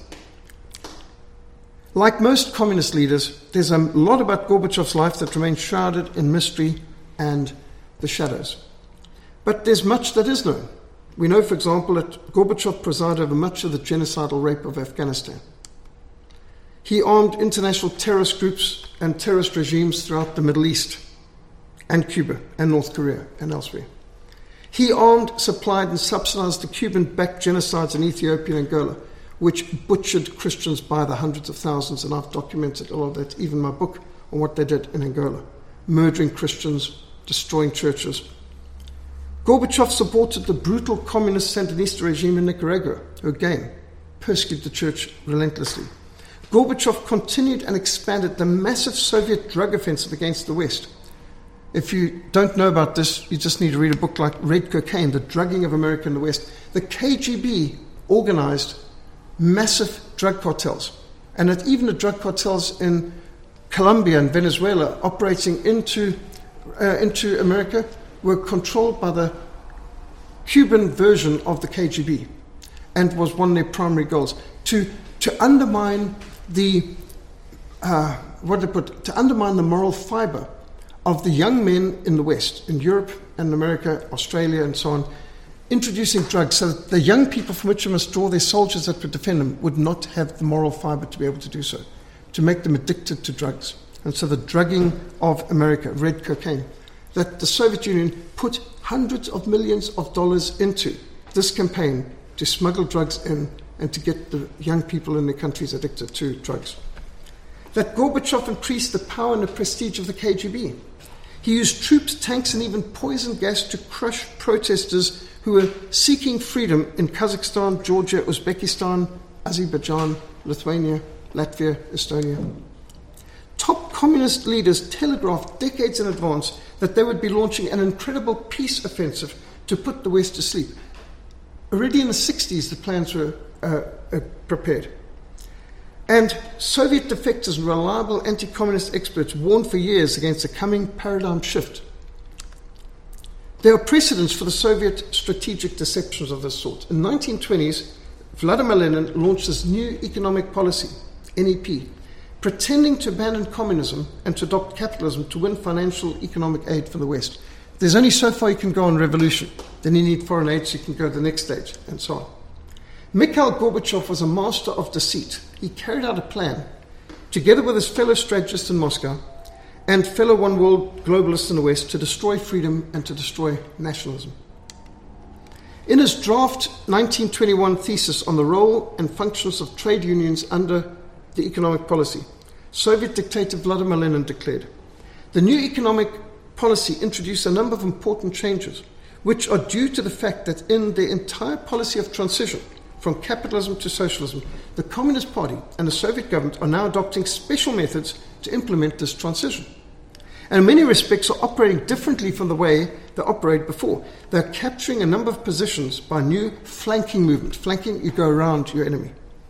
Like most communist leaders, there's a lot about Gorbachev's life that remains shrouded in mystery and the shadows. But there's much that is known. We know, for example, that Gorbachev presided over much of the genocidal rape of Afghanistan. He armed international terrorist groups and terrorist regimes throughout the Middle East and Cuba and North Korea and elsewhere. He armed, supplied and subsidized the Cuban-backed genocides in Ethiopia and Angola, which butchered Christians by the hundreds of thousands, and I've documented a lot of that, even in my book, on what they did in Angola, murdering Christians, destroying churches. Gorbachev supported the brutal communist Sandinista regime in Nicaragua, who again persecuted the church relentlessly. Gorbachev continued and expanded the massive Soviet drug offensive against the West. If you don't know about this, you just need to read a book like Red Cocaine, The Drugging of America in the West. The K G B organized massive drug cartels, and that even the drug cartels in Colombia and Venezuela operating into, uh, into America were controlled by the Cuban version of the K G B, and was one of their primary goals, to, to undermine the, uh, what they put, to undermine the moral fiber of the young men in the West, in Europe and America, Australia and so on, introducing drugs so that the young people from which they must draw their soldiers that would defend them would not have the moral fiber to be able to do so, to make them addicted to drugs. And so the drugging of America, Red Cocaine. that the Soviet Union put hundreds of millions of dollars into this campaign to smuggle drugs in and to get the young people in their countries addicted to drugs. That Gorbachev increased the power and the prestige of the K G B. He used troops, tanks, and even poison gas to crush protesters who were seeking freedom in Kazakhstan, Georgia, Uzbekistan, Azerbaijan, Lithuania, Latvia, Estonia. Top communist leaders telegraphed decades in advance that they would be launching an incredible peace offensive to put the West to sleep. Already in the sixties, the plans were uh, uh, prepared. And Soviet defectors and reliable anti-communist experts warned for years against a coming paradigm shift. There are precedents for the Soviet strategic deceptions of this sort. In the nineteen twenties, Vladimir Lenin launched this new economic policy, N E P, pretending to abandon communism and to adopt capitalism to win financial economic aid from the West. There's only so far you can go on revolution. Then you need foreign aid so you can go to the next stage, and so on. Mikhail Gorbachev was a master of deceit. He carried out a plan, together with his fellow strategists in Moscow and fellow one world globalists in the West, to destroy freedom and to destroy nationalism. In his draft nineteen twenty-one thesis on the role and functions of trade unions under the economic policy, Soviet dictator Vladimir Lenin declared, "The new economic policy introduced a number of important changes, which are due to the fact that in the entire policy of transition from capitalism to socialism, the Communist Party and the Soviet government are now adopting special methods to implement this transition, and in many respects are operating differently from the way they operated before. They're capturing a number of positions by new flanking movement." Flanking, you go around your enemy,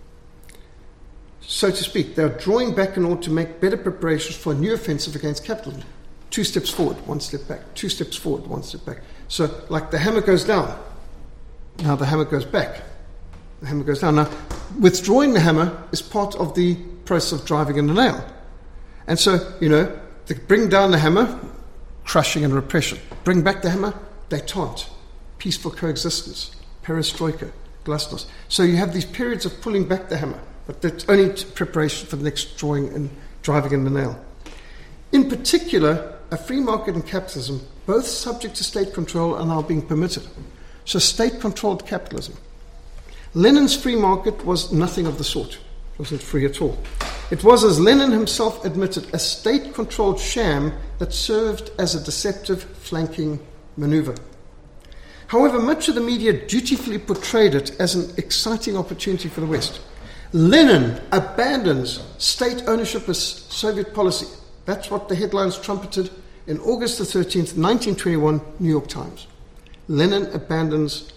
so to speak. They're drawing back in order to make better preparations for a new offensive against capitalism. Two steps forward, one step back. Two steps forward, one step back. So, like the hammer goes down, now the hammer goes back. The hammer goes down. Now, withdrawing the hammer is part of the process of driving in the nail. And so, you know, they bring down the hammer, crushing and repression. Bring back the hammer, détente, peaceful coexistence, perestroika, glasnost. So you have these periods of pulling back the hammer, but that's only preparation for the next drawing and driving in the nail. In particular, a free market and capitalism, both subject to state control, are now being permitted. So state-controlled capitalism. Lenin's free market was nothing of the sort. It wasn't free at all. It was, as Lenin himself admitted, a state-controlled sham that served as a deceptive flanking maneuver. However, much of the media dutifully portrayed it as an exciting opportunity for the West. Lenin abandons state ownership as Soviet policy. That's what the headlines trumpeted in August the thirteenth, nineteen twenty-one, New York Times. Lenin abandons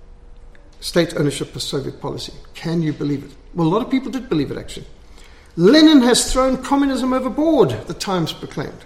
state ownership as Soviet policy. Can you believe it? Well, a lot of people did believe it, actually. Lenin has thrown communism overboard, the Times proclaimed.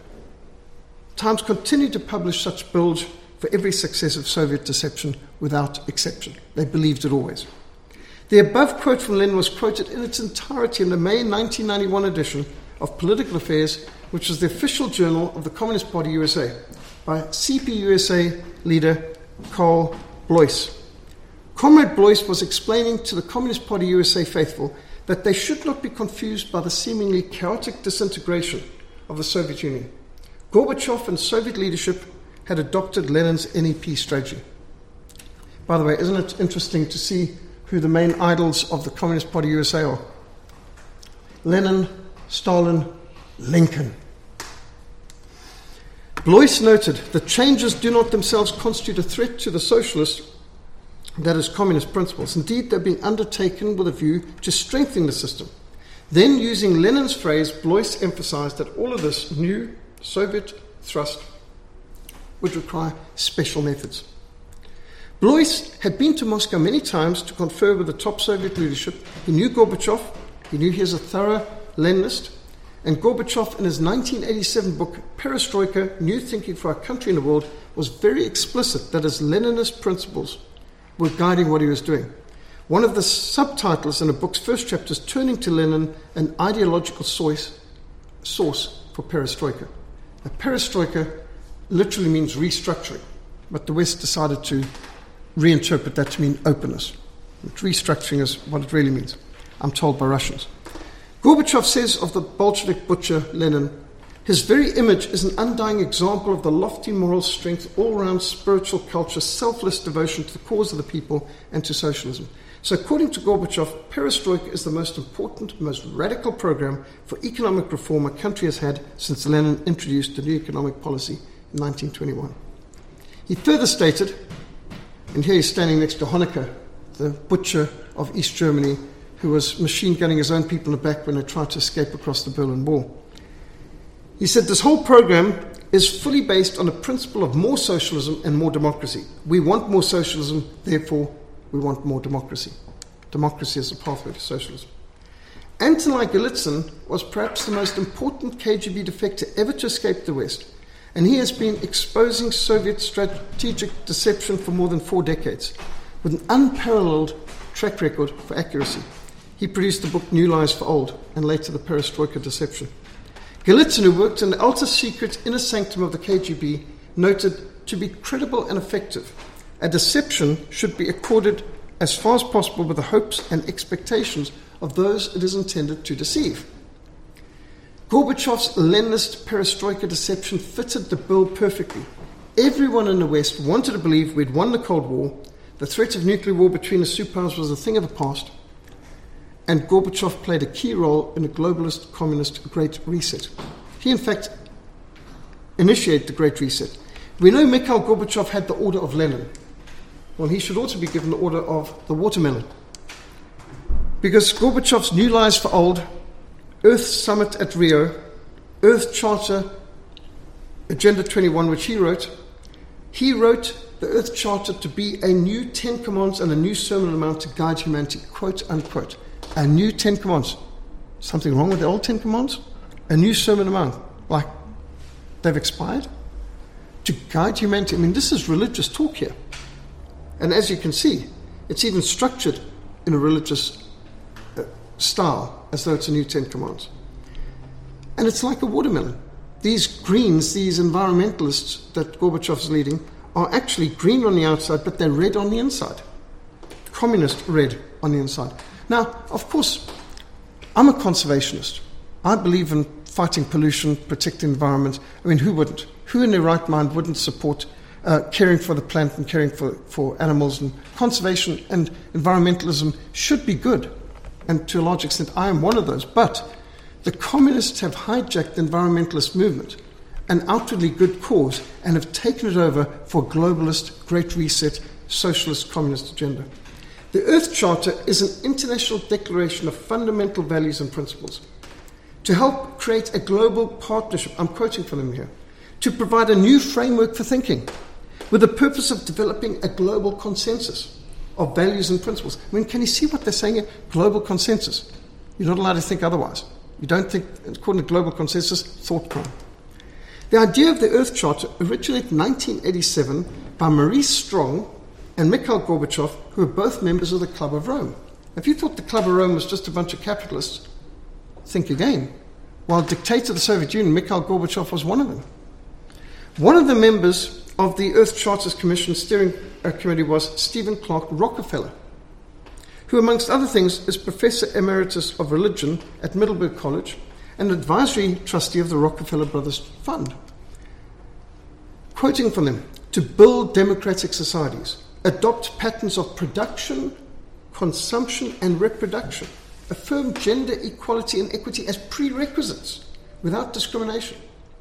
Times continued to publish such bills for every successive Soviet deception without exception. They believed it always. The above quote from Lenin was quoted in its entirety in the May nineteen ninety-one edition of Political Affairs, which was the official journal of the Communist Party U S A, by C P U S A leader Karl Blois. Comrade Blois was explaining to the Communist Party U S A faithful that they should not be confused by the seemingly chaotic disintegration of the Soviet Union. Gorbachev and Soviet leadership had adopted Lenin's N E P strategy. By the way, isn't it interesting to see who the main idols of the Communist Party U S A are? Lenin, Stalin, Lincoln. Blois noted that changes do not themselves constitute a threat to the socialist, that is, communist principles. Indeed, they're being undertaken with a view to strengthening the system. Then, using Lenin's phrase, Blois emphasized that all of this new Soviet thrust would require special methods. Blois had been to Moscow many times to confer with the top Soviet leadership. He knew Gorbachev. He knew he was a thorough Leninist. And Gorbachev, in his nineteen eighty-seven book, Perestroika, New Thinking for Our Country and the World, was very explicit that his Leninist principles were guiding what he was doing. One of the subtitles in the book's first chapter is Turning to Lenin, an ideological source, source for perestroika. Now, perestroika literally means restructuring, but the West decided to reinterpret that to mean openness. But restructuring is what it really means, I'm told by Russians. Gorbachev says of the Bolshevik butcher Lenin, His very image is an undying example of the lofty moral strength, all-round spiritual culture, selfless devotion to the cause of the people and to socialism. So according to Gorbachev, perestroika is the most important, most radical program for economic reform a country has had since Lenin introduced the new economic policy in nineteen twenty-one. He further stated, and here he's standing next to Honecker, the butcher of East Germany, who was machine gunning his own people in the back when they tried to escape across the Berlin Wall. He said, this whole program is fully based on a principle of more socialism and more democracy. We want more socialism, therefore we want more democracy. Democracy is a pathway to socialism. Antonij Golitsyn was perhaps the most important K G B defector ever to escape the West, and he has been exposing Soviet strategic deception for more than four decades, with an unparalleled track record for accuracy. He produced the book New Lies for Old, and later The Perestroika Deception. Golitsyn, who worked in the ultra-secret inner sanctum of the K G B, noted, to be credible and effective, a deception should be accorded as far as possible with the hopes and expectations of those it is intended to deceive. Gorbachev's Leninist perestroika deception fitted the bill perfectly. Everyone in the West wanted to believe we'd won the Cold War, the threat of nuclear war between the superpowers was a thing of the past, and Gorbachev played a key role in the globalist communist Great Reset. He, in fact, initiated the Great Reset. We know Mikhail Gorbachev had the Order of Lenin. Well, he should also be given the Order of the Watermelon. Because Gorbachev's New Lies for Old, Earth Summit at Rio, Earth Charter, Agenda twenty-one, which he wrote, he wrote the Earth Charter to be a new Ten Commandments and a new Sermon on the Mount to guide humanity, quote unquote. A new Ten Commandments. Something wrong with the old Ten Commandments? A new Sermon on the Mount. Like, they've expired? To guide humanity. I mean, this is religious talk here. And as you can see, it's even structured in a religious uh, style, as though it's a new Ten Commandments. And it's like a watermelon. These Greens, these environmentalists that Gorbachev's leading, are actually green on the outside, but they're red on the inside. Communist red on the inside. Now, of course, I'm a conservationist. I believe in fighting pollution, protecting the environment. I mean, who wouldn't? Who in their right mind wouldn't support uh, caring for the planet and caring for, for animals? And conservation and environmentalism should be good. And to a large extent, I am one of those. But the communists have hijacked the environmentalist movement, an outwardly good cause, and have taken it over for a globalist, Great Reset, socialist, communist agenda. The Earth Charter is an international declaration of fundamental values and principles to help create a global partnership, I'm quoting from them here, to provide a new framework for thinking with the purpose of developing a global consensus of values and principles. I mean, can you see what they're saying here? Global consensus. You're not allowed to think otherwise. You don't think, according to global consensus, thought crime. The idea of the Earth Charter originated in nineteen eighty-seven by Maurice Strong and Mikhail Gorbachev, who were both members of the Club of Rome. If you thought the Club of Rome was just a bunch of capitalists, think again. While dictator of the Soviet Union, Mikhail Gorbachev was one of them. One of the members of the Earth Charters Commission Steering Committee was Stephen Clark Rockefeller, who, amongst other things, is Professor Emeritus of Religion at Middleburg College and advisory trustee of the Rockefeller Brothers Fund. Quoting from them, to build democratic societies, adopt patterns of production, consumption, and reproduction, affirm gender equality and equity as prerequisites without discrimination.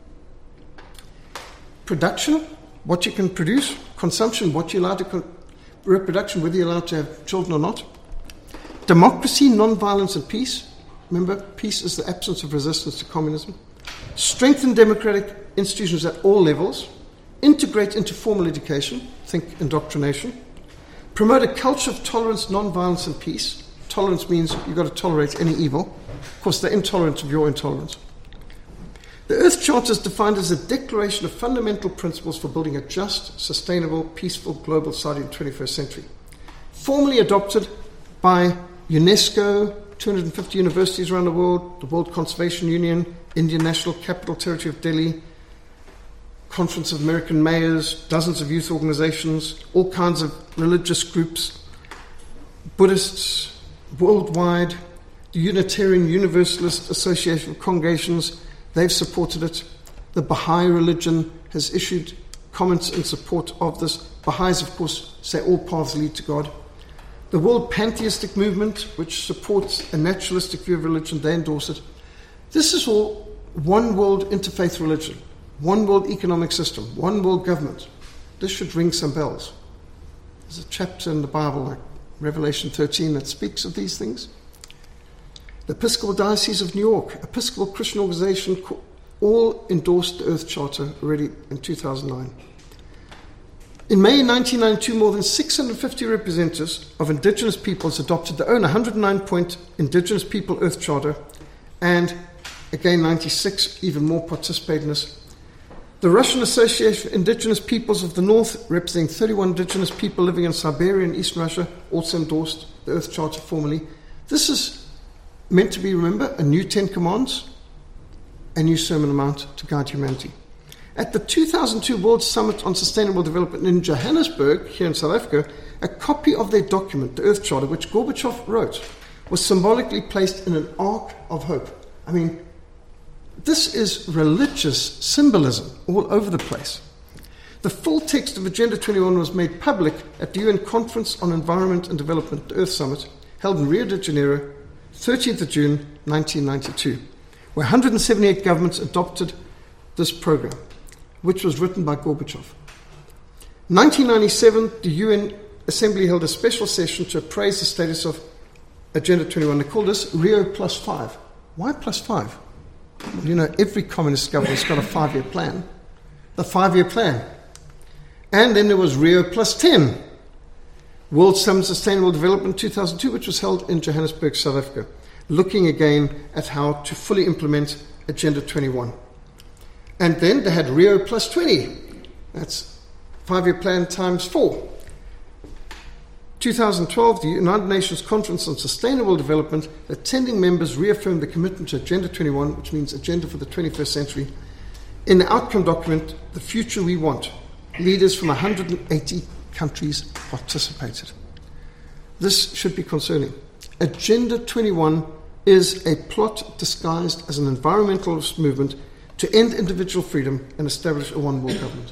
Production, what you can produce, consumption, what you're allowed to con- reproduction, whether you're allowed to have children or not. Democracy, non-violence, and peace. Remember, peace is the absence of resistance to communism. Strengthen democratic institutions at all levels. Integrate into formal education, think indoctrination. Promote a culture of tolerance, non-violence, and peace. Tolerance means you've got to tolerate any evil. Of course, they're intolerant of your intolerance. The Earth Charter is defined as a declaration of fundamental principles for building a just, sustainable, peaceful global society in the twenty-first century. Formally adopted by UNESCO, two hundred fifty universities around the world, the World Conservation Union, Indian National Capital Territory of Delhi, Conference of American Mayors, dozens of youth organizations, all kinds of religious groups, Buddhists worldwide, the Unitarian Universalist Association of Congregations, they've supported it. The Baha'i religion has issued comments in support of this. Baha'is, of course, say all paths lead to God. The World Pantheistic Movement, which supports a naturalistic view of religion, they endorse it. This is all one world interfaith religion, one world economic system, one world government. This should ring some bells. There's a chapter in the Bible, like Revelation thirteen, that speaks of these things. The Episcopal Diocese of New York, Episcopal Christian organization, all endorsed the Earth Charter already in two thousand nine. In May nineteen ninety-two, more than six hundred fifty representatives of indigenous peoples adopted their own one hundred nine point Indigenous People Earth Charter, and again ninety-six even more participated in this. The Russian Association of Indigenous Peoples of the North, representing thirty-one indigenous people living in Siberia and Eastern Russia, also endorsed the Earth Charter formally. This is meant to be, remember, a new Ten Commands, a new Sermon on the Mount to guide humanity. At the two thousand two World Summit on Sustainable Development in Johannesburg, here in South Africa, a copy of their document, the Earth Charter, which Gorbachev wrote, was symbolically placed in an ark of hope. I mean, this is religious symbolism all over the place. The full text of Agenda twenty-one was made public at the U N Conference on Environment and Development, the Earth Summit, held in Rio de Janeiro, thirteenth of June nineteen ninety-two, where one hundred seventy-eight governments adopted this program, which was written by Gorbachev. nineteen ninety-seven, the U N Assembly held a special session to appraise the status of Agenda twenty-one. They called this Rio plus five. Why plus five? Well, you know, every communist government's got a five-year plan. The five-year plan. And then there was Rio plus ten. World Summit Sustainable Development two thousand two, which was held in Johannesburg, South Africa, looking again at how to fully implement Agenda twenty-one. And then they had Rio plus twenty. That's five-year plan times four. two thousand twelve, the United Nations Conference on Sustainable Development, attending members reaffirmed the commitment to Agenda twenty-one, which means Agenda for the twenty-first century. In the outcome document, The Future We Want, leaders from one hundred eighty countries participated. This should be concerning. Agenda twenty-one is a plot disguised as an environmentalist movement to end individual freedom and establish a one-world government.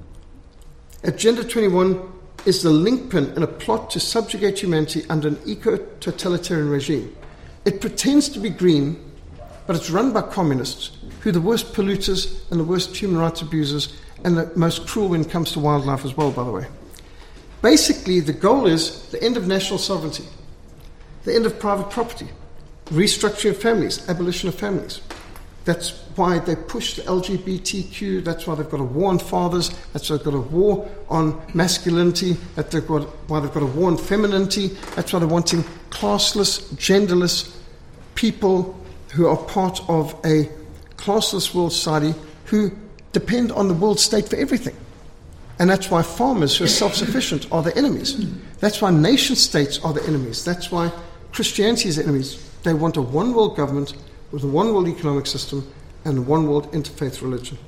Agenda twenty-one is the linchpin in a plot to subjugate humanity under an eco-totalitarian regime. It pretends to be green, but it's run by communists, who are the worst polluters and the worst human rights abusers and the most cruel when it comes to wildlife as well, by the way. Basically, the goal is the end of national sovereignty, the end of private property, restructuring of families, abolition of families. That's why they push the L G B T Q. That's why they've got a war on fathers. That's why they've got a war on masculinity. That's why they've got a war on femininity. That's why they're wanting classless, genderless people who are part of a classless world society who depend on the world state for everything. And that's why farmers who are self-sufficient are the enemies. That's why nation states are the enemies. That's why Christianity is the enemies. They want a one-world government with a one-world economic system and a one-world interfaith religion.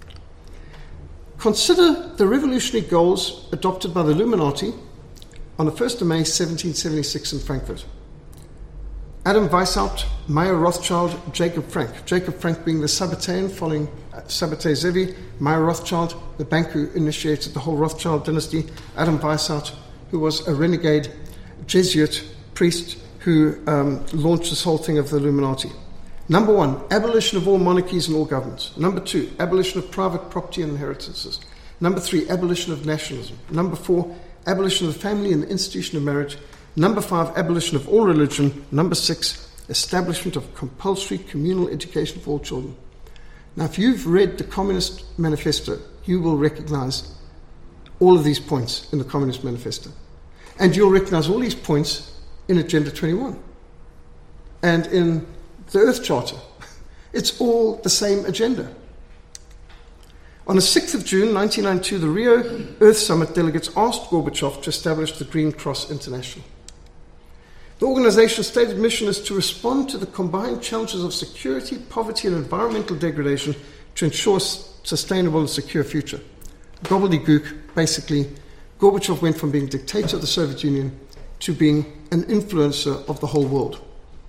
Consider the revolutionary goals adopted by the Illuminati on the first of May seventeen seventy-six in Frankfurt. Adam Weishaupt, Meyer Rothschild, Jacob Frank. Jacob Frank being the Sabbatean following Sabbatai Zevi, Meyer Rothschild, the bank who initiated the whole Rothschild dynasty, Adam Weishaupt, who was a renegade Jesuit priest who um, launched this whole thing of the Illuminati. Number one, abolition of all monarchies and all governments. Number two, abolition of private property and inheritances. Number three, abolition of nationalism. Number four, abolition of the family and the institution of marriage. Number five, abolition of all religion. Number six, establishment of compulsory communal education for all children. Now, if you've read the Communist Manifesto, you will recognize all of these points in the Communist Manifesto. And you'll recognize all these points in Agenda twenty-one and in the Earth Charter. It's all the same agenda. On the sixth of June nineteen ninety-two, the Rio Earth Summit delegates asked Gorbachev to establish the Green Cross International. The organization's stated mission is to respond to the combined challenges of security, poverty, and environmental degradation to ensure a sustainable and secure future. Gobbledygook, basically, Gorbachev went from being dictator of the Soviet Union to being an influencer of the whole world.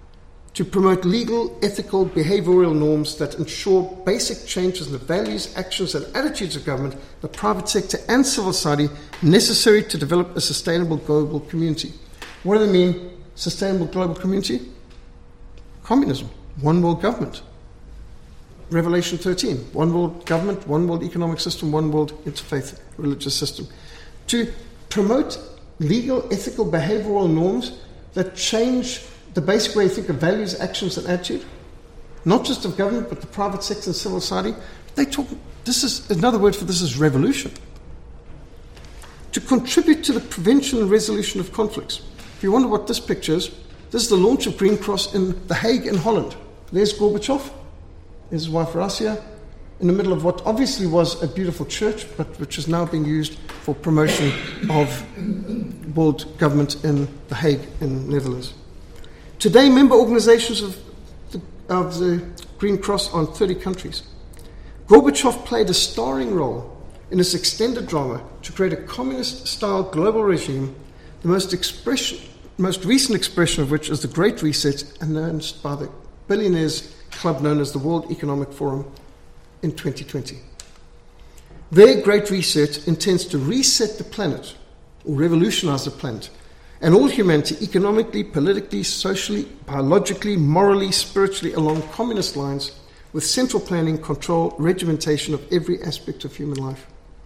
to promote legal, ethical, behavioral norms that ensure basic changes in the values, actions, and attitudes of government, the private sector, and civil society necessary to develop a sustainable global community. What do they mean, sustainable global community? Communism, one world government. Revelation thirteen, one world government, one world economic system, one world interfaith religious system. To promote legal, ethical, behavioral norms that change the basic way you think of values, actions, and attitude, not just of government, but the private sector and civil society. They talk, this is, another word for this is revolution. To contribute to the prevention and resolution of conflicts. If you wonder what this picture is, this is the launch of Green Cross in The Hague in Holland. There's Gorbachev, there's his wife Rasia, in the middle of what obviously was a beautiful church, but which is now being used for promotion of world government in The Hague in Netherlands. Today, member organizations of the, of the Green Cross are in thirty countries. Gorbachev played a starring role in this extended drama to create a communist-style global regime, the most, expression, most recent expression of which is the Great Reset, announced by the billionaires club known as the World Economic Forum in twenty twenty. Their Great Reset intends to reset the planet, or revolutionize the planet, and all humanity economically, politically, socially, biologically, morally, spiritually along communist lines, with central planning, control, regimentation of every aspect of human life.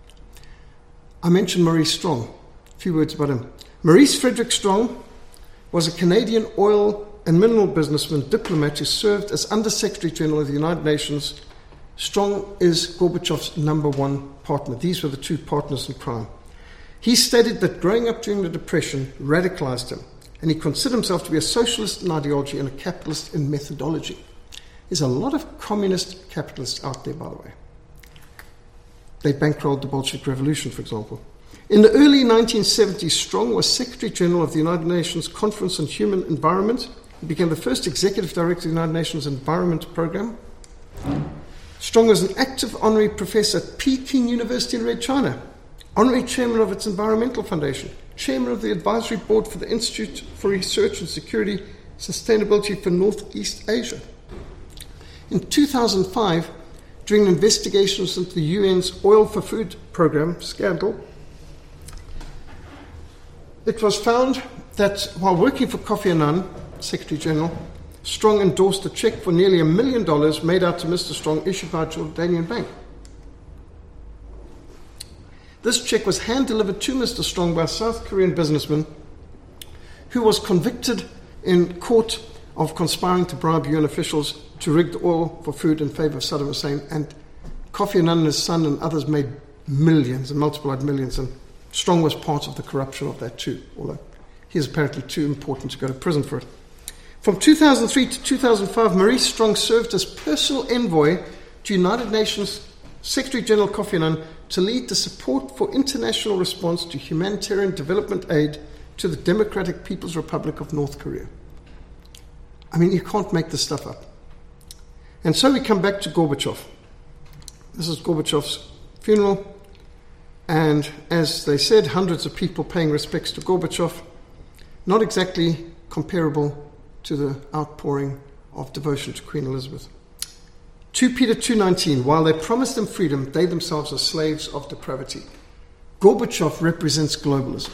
I mentioned Maurice Strong. A few words about him. Maurice Frederick Strong was a Canadian oil and mineral businessman, diplomat who served as Under-Secretary General of the United Nations. Strong is Gorbachev's number one partner. These were the two partners in crime. He stated that growing up during the Depression radicalized him, and he considered himself to be a socialist in ideology and a capitalist in methodology. There's a lot of communist capitalists out there, by the way. They bankrolled the Bolshevik Revolution, for example. In the early nineteen seventies, Strong was Secretary General of the United Nations Conference on Human Environment. He became the first Executive Director of the United Nations Environment Program. Strong was an active honorary professor at Peking University in Red China, honorary chairman of its Environmental Foundation, chairman of the advisory board for the Institute for Research and Security Sustainability for Northeast Asia. In two thousand five, during investigations into the U N's Oil for Food program scandal, it was found that while working for Kofi Annan, Secretary General, Strong endorsed a check for nearly a million dollars made out to Mister Strong issued by a Jordanian bank. This check was hand-delivered to Mister Strong by a South Korean businessman who was convicted in court of conspiring to bribe U N officials to rig the oil for food in favor of Saddam Hussein. And Kofi Annan and his son and others made millions and multiplied millions. And Strong was part of the corruption of that too, although he is apparently too important to go to prison for it. From two thousand three to two thousand five, Maurice Strong served as personal envoy to United Nations Secretary General Kofi Annan to lead the support for international response to humanitarian development aid to the Democratic People's Republic of North Korea. I mean, you can't make this stuff up. And so we come back to Gorbachev. This is Gorbachev's funeral. And as they said, hundreds of people paying respects to Gorbachev. Not exactly comparable to the outpouring of devotion to Queen Elizabeth. Second Peter two nineteen, while they promised them freedom, they themselves are slaves of depravity. Gorbachev represents globalism.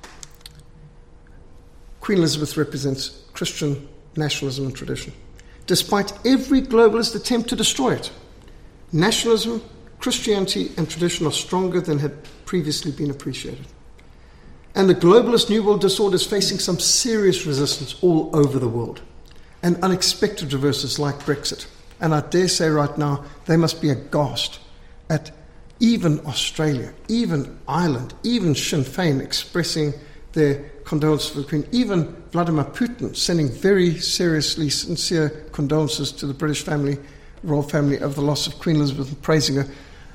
Queen Elizabeth represents Christian nationalism and tradition. Despite every globalist attempt to destroy it, nationalism, Christianity, and tradition are stronger than had previously been appreciated. And the globalist New World disorder is facing some serious resistance all over the world, and unexpected reverses like Brexit. And I dare say right now, they must be aghast at even Australia, even Ireland, even Sinn Féin expressing their condolences for the Queen, even Vladimir Putin sending very seriously sincere condolences to the British family, royal family, over the loss of Queen Elizabeth and praising her.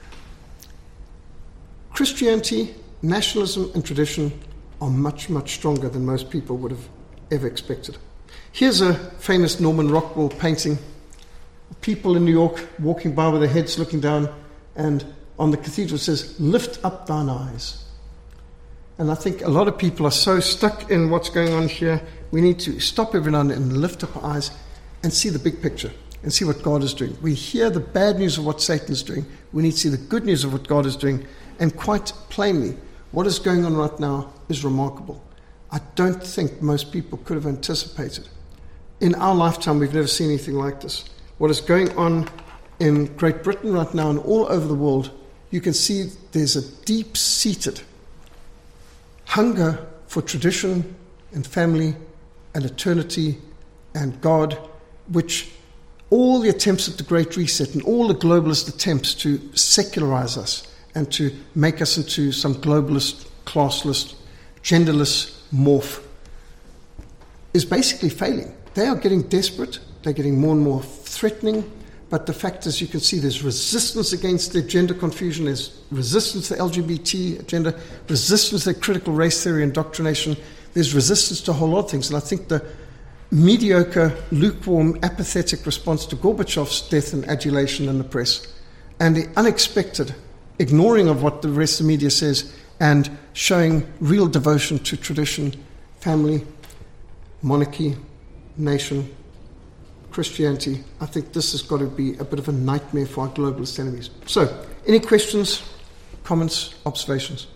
Christianity, nationalism, and tradition are much, much stronger than most people would have ever expected. Here's a famous Norman Rockwell painting. People in New York walking by with their heads looking down, and on the cathedral it says, "Lift up thine eyes." And I think a lot of people are so stuck in what's going on here, we need to stop every now and then and lift up our eyes and see the big picture and see what God is doing. We hear the bad news of what Satan is doing. We need to see the good news of what God is doing. And quite plainly, what is going on right now is remarkable. I don't think most people could have anticipated. In our lifetime, we've never seen anything like this. What is going on in Great Britain right now and all over the world, you can see there's a deep-seated hunger for tradition and family and eternity and God, which all the attempts at the Great Reset and all the globalist attempts to secularize us and to make us into some globalist, classless, genderless morph is basically failing. They are getting desperate. They're getting more and more threatening. But the fact is, you can see there's resistance against their gender confusion. There's resistance to the L G B T agenda, resistance to their critical race theory indoctrination. There's resistance to a whole lot of things. And I think the mediocre, lukewarm, apathetic response to Gorbachev's death and adulation in the press, and the unexpected ignoring of what the rest of the media says and showing real devotion to tradition, family, monarchy, nation, Christianity, I think this has got to be a bit of a nightmare for our globalist enemies. So, any questions, comments, observations?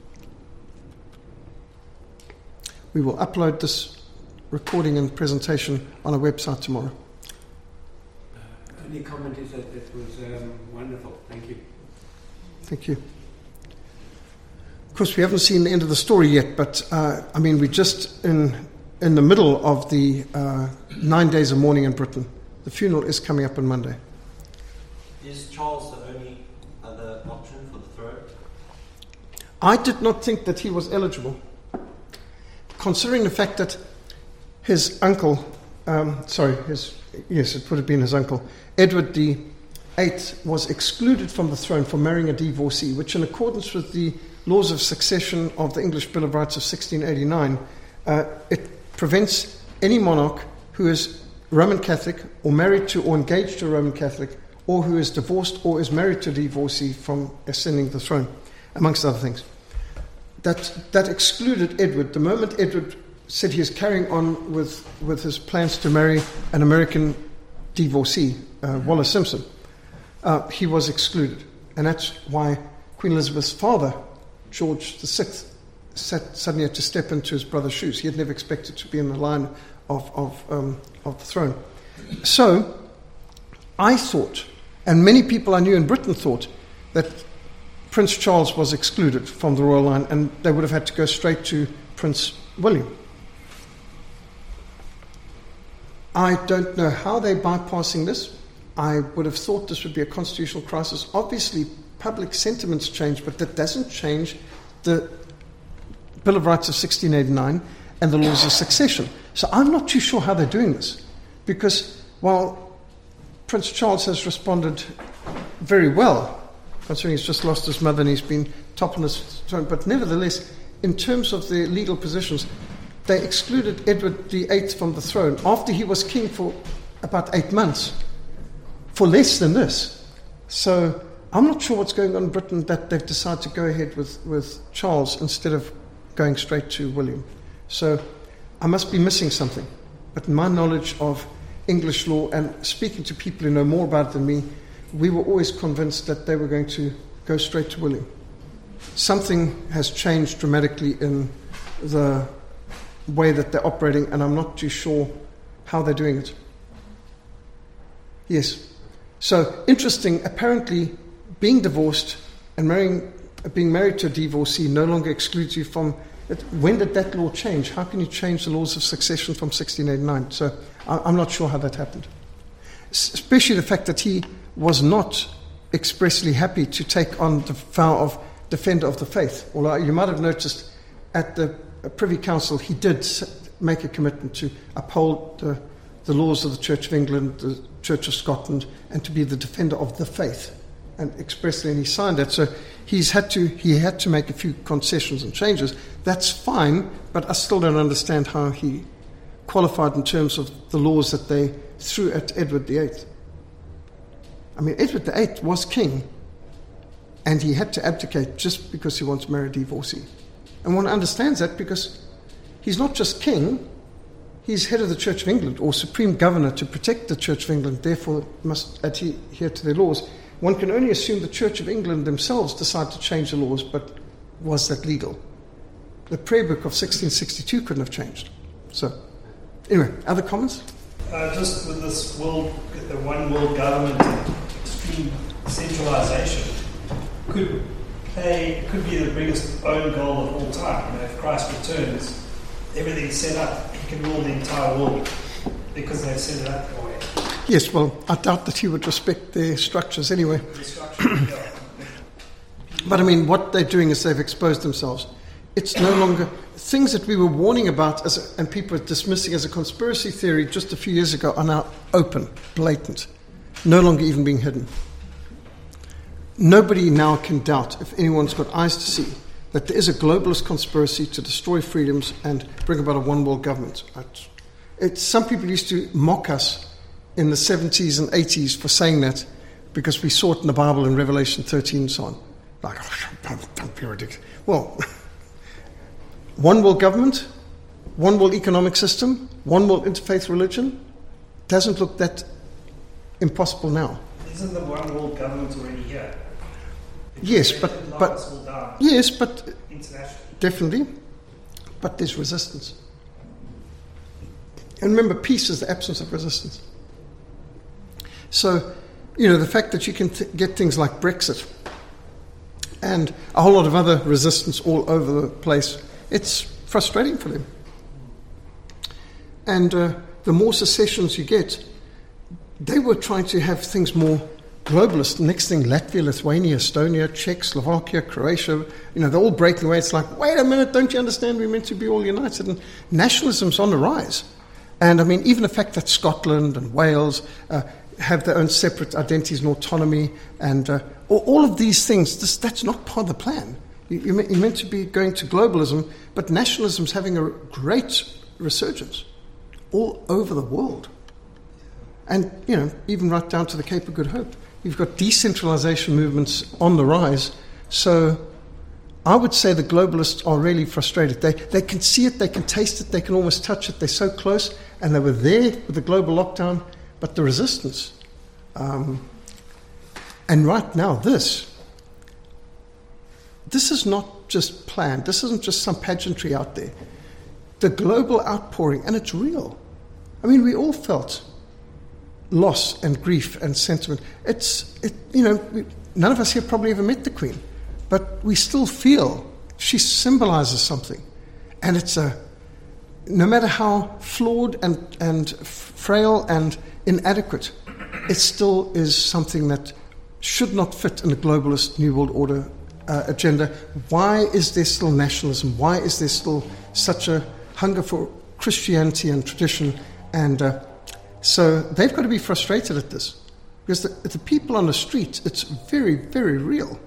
We will upload this recording and presentation on our website tomorrow. Uh, only comment is that it was um, wonderful. Thank you. Thank you. Of course, we haven't seen the end of the story yet, but uh, I mean, we're just in in the middle of the uh, nine days of mourning in Britain. The funeral is coming up on Monday. Is Charles the only other option for the throne? I did not think that he was eligible, considering the fact that his uncle, um, sorry, his yes, it would have been his uncle, Edward the Eighth, was excluded from the throne for marrying a divorcee, which, in accordance with the laws of succession of the English Bill of Rights of sixteen eighty-nine, uh, it prevents any monarch who is Roman Catholic or married to or engaged to a Roman Catholic or who is divorced or is married to a divorcee from ascending the throne, amongst other things. That that excluded Edward. The moment Edward said he was carrying on with, with his plans to marry an American divorcee, uh, Wallace Simpson, uh, he was excluded. And that's why Queen Elizabeth's father, George the Sixth, Sat, suddenly had to step into his brother's shoes. He had never expected to be in the line of of, um, of the throne. So, I thought, and many people I knew in Britain thought, that Prince Charles was excluded from the royal line and they would have had to go straight to Prince William. I don't know how they're bypassing this. I would have thought this would be a constitutional crisis. Obviously, public sentiments change, but that doesn't change the Bill of Rights of sixteen eighty-nine and the laws of succession. So I'm not too sure how they're doing this, because while Prince Charles has responded very well, considering he's just lost his mother and he's been top on his throne, but nevertheless, in terms of their legal positions, they excluded Edward the Eighth from the throne after he was king for about eight months, for less than this. So I'm not sure what's going on in Britain that they've decided to go ahead with, with Charles instead of going straight to William. So I must be missing something. But in my knowledge of English law and speaking to people who know more about it than me, we were always convinced that they were going to go straight to William. Something has changed dramatically in the way that they're operating, and I'm not too sure how they're doing it. Yes. So, interesting, apparently being divorced and marrying, being married to a divorcee no longer excludes you from it. When did that law change? How can you change the laws of succession from sixteen eighty-nine? So I'm not sure how that happened. Especially the fact that he was not expressly happy to take on the vow of defender of the faith. Although you might have noticed at the Privy Council he did make a commitment to uphold the, the laws of the Church of England, the Church of Scotland, and to be the defender of the faith. And expressly, and he signed that. So he's had to he had to make a few concessions and changes. That's fine, but I still don't understand how he qualified in terms of the laws that they threw at Edward the Eighth. I mean, Edward the Eighth was king, and he had to abdicate just because he wants to marry a divorcee. And one understands that because he's not just king, he's head of the Church of England, or supreme governor to protect the Church of England, therefore must adhere to their laws. One can only assume the Church of England themselves decide to change the laws, but was that legal? The prayer book of sixteen sixty-two couldn't have changed. So, anyway, other comments? Uh, just with this world, the one world government, extreme centralization could play, could be the biggest own goal of all time. You know, if Christ returns, everything's set up, he can rule the entire world because they've set it up that way. Yes, well, I doubt that he would respect their structures anyway. The structure, yeah. But I mean, what they're doing is they've exposed themselves. It's no longer things that we were warning about as a, and people are dismissing as a conspiracy theory just a few years ago are now open, blatant, no longer even being hidden. Nobody now can doubt, if anyone's got eyes to see, that there is a globalist conspiracy to destroy freedoms and bring about a one-world government. It's, it's, some people used to mock us in the seventies and eighties for saying that because we saw it in the Bible in Revelation thirteen and so on. Like, oh, don't, don't be ridiculous. Well, one world government, one world economic system, one world interfaith religion doesn't look that impossible now. Isn't the one world government already here? Yes, but but yes, but definitely, but there's resistance. And remember, peace is the absence of resistance. So, you know, the fact that you can t- get things like Brexit and a whole lot of other resistance all over the place, it's frustrating for them. And uh, the more secessions you get, they were trying to have things more globalist. The next thing, Latvia, Lithuania, Estonia, Czech, Slovakia, Croatia, you know, they're all breaking away. It's like, wait a minute, don't you understand we're meant to be all united? And nationalism's on the rise. And I mean, even the fact that Scotland and Wales uh, have their own separate identities and autonomy, and uh, all of these things, this, that's not part of the plan. You, you're meant to be going to globalism, but nationalism's having a great resurgence all over the world. And, you know, even right down to the Cape of Good Hope. You've got decentralization movements on the rise. So I would say the globalists are really frustrated. They they can see it, they can taste it, they can almost touch it. They're so close, and they were there with the global lockdown, but the resistance. Um, and right now, this, this is not just planned. This isn't just some pageantry out there. The global outpouring, and it's real. I mean, we all felt loss and grief and sentiment. It's, it, you know, we, none of us here probably ever met the Queen, but we still feel she symbolizes something. And it's a, no matter how flawed and, and frail and inadequate, it still is something that should not fit in the globalist New World Order uh, agenda. Why is there still nationalism? Why is there still such a hunger for Christianity and tradition? And uh, so they've got to be frustrated at this, because the, the people on the street, it's very, very real.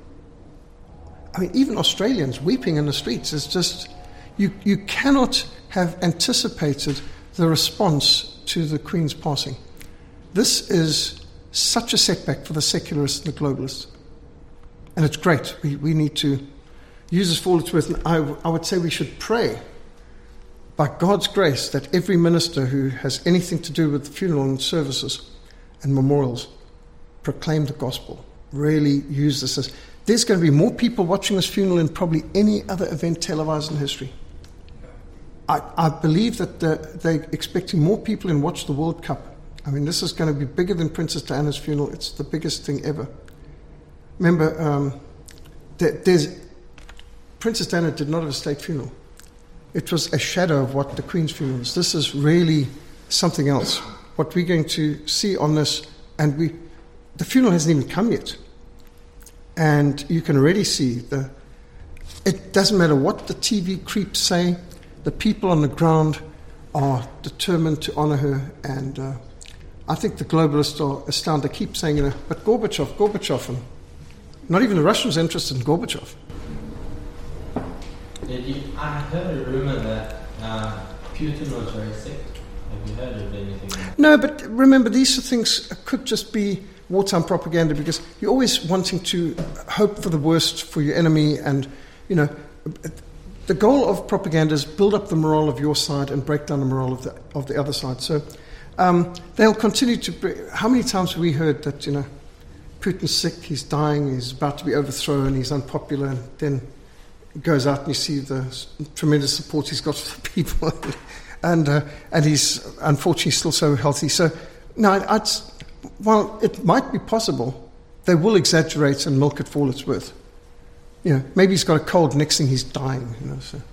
I mean, even Australians weeping in the streets is just, you, you cannot have anticipated the response to the Queen's passing. This is such a setback for the secularists and the globalists. And it's great. We, we need to use this for all it's worth. And I, I would say we should pray, by God's grace, that every minister who has anything to do with the funeral and services and memorials proclaim the gospel. Really use this as... There's going to be more people watching this funeral than probably any other event televised in history. I, I believe that the, they're expecting more people in watch the World Cup. I mean, this is going to be bigger than Princess Diana's funeral. It's the biggest thing ever. Remember, um, there, there's Princess Diana did not have a state funeral. It was a shadow of what the Queen's funeral is. This is really something else. What we're going to see on this, and we, the funeral hasn't even come yet. And you can already see the, it doesn't matter what the T V creeps say, the people on the ground are determined to honor her. And uh, I think the globalists are astounded. They keep saying, you know, but Gorbachev, Gorbachev, and not even the Russians are interested in Gorbachev. Did you, I heard a rumor that uh, Putin was very sick. Have you heard of anything? No, but remember, these things could just be wartime propaganda, because you're always wanting to hope for the worst for your enemy. And, you know, the goal of propaganda is build up the morale of your side and break down the morale of the of the other side. So um, they'll continue to. Bring, how many times have we heard that, you know, Putin's sick, he's dying, he's about to be overthrown, he's unpopular, and then he goes out and you see the tremendous support he's got for the people, and uh, and he's unfortunately still so healthy. So no, I'd, I'd, while it might be possible, they will exaggerate and milk it for all it's worth. You know, maybe he's got a cold, next thing he's dying. You know, so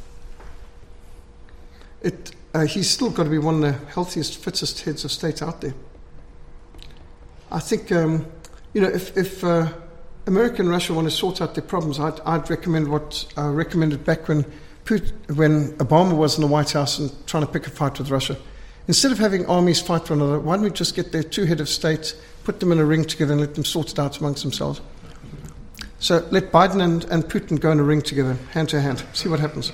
it uh, he's still got to be one of the healthiest, fittest heads of state out there. I think. Um, You know, if, if uh, America and Russia want to sort out their problems, I'd, I'd recommend what I recommended back when Putin, when Obama was in the White House and trying to pick a fight with Russia. Instead of having armies fight one another, why don't we just get their two head of state, put them in a ring together and let them sort it out amongst themselves? So let Biden and, and Putin go in a ring together, hand to hand, see what happens.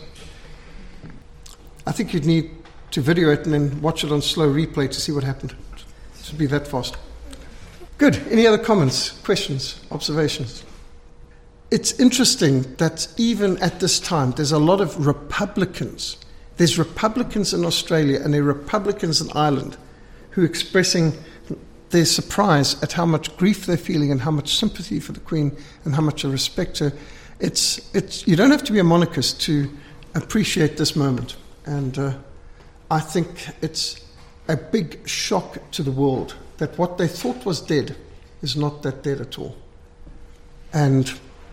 I think you'd need to video it and then watch it on slow replay to see what happened. It should be that fast. Good. Any other comments, questions, observations? It's interesting that even at this time, there's a lot of Republicans. There's Republicans in Australia and there are Republicans in Ireland who are expressing their surprise at how much grief they're feeling and how much sympathy for the Queen and how much respect to her. It's, it's, you don't have to be a monarchist to appreciate this moment. And uh, I think it's a big shock to the world that what they thought was dead is not that dead at all. And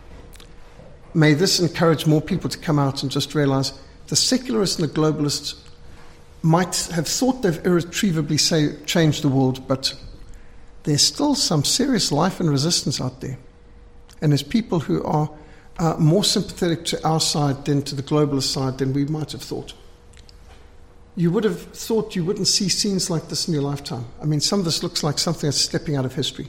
may this encourage more people to come out and just realize the secularists and the globalists might have thought they've irretrievably say, changed the world, but there's still some serious life and resistance out there. And there's people who are uh, more sympathetic to our side than to the globalist side than we might have thought. You would have thought you wouldn't see scenes like this in your lifetime. I mean, some of this looks like something that's stepping out of history.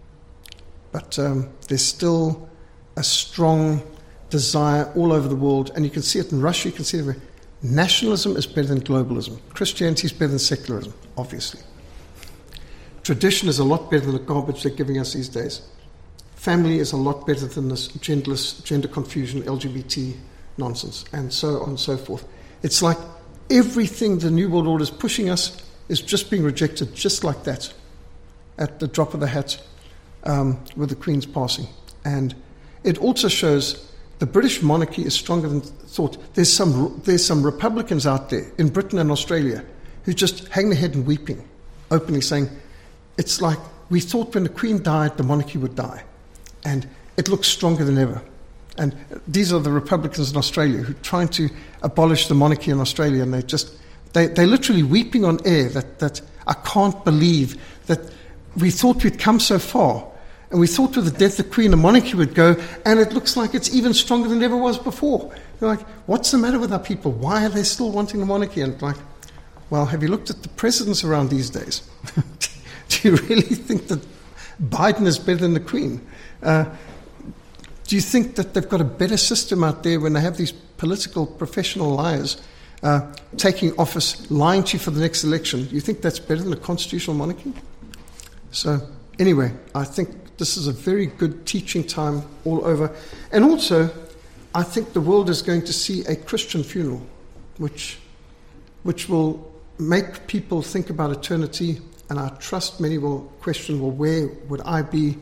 But um, there's still a strong desire all over the world, and you can see it in Russia, you can see it everywhere. Nationalism is better than globalism. Christianity is better than secularism, obviously. Tradition is a lot better than the garbage they're giving us these days. Family is a lot better than this genderless, gender confusion, L G B T nonsense, and so on and so forth. It's like everything the New World Order is pushing us is just being rejected just like that at the drop of the hat um, with the Queen's passing. And it also shows the British monarchy is stronger than thought. There's some, there's some Republicans out there in Britain and Australia who just hang their head and weeping, openly saying, it's like we thought when the Queen died, the monarchy would die. And it looks stronger than ever. And these are the Republicans in Australia who are trying to abolish the monarchy in Australia, and they just, they, they're literally weeping on air that, that I can't believe that we thought we'd come so far, and we thought with the death of the Queen, the monarchy would go, and it looks like it's even stronger than it ever was before. They're like, what's the matter with our people? Why are they still wanting the monarchy? And like, well, have you looked at the presidents around these days? Do you really think that Biden is better than the Queen? Uh, Do you think that they've got a better system out there when they have these political professional liars uh, taking office, lying to you for the next election? Do you think that's better than a constitutional monarchy? So anyway, I think this is a very good teaching time all over. And also, I think the world is going to see a Christian funeral, which, which will make people think about eternity. And I trust many will question, well, where would I be?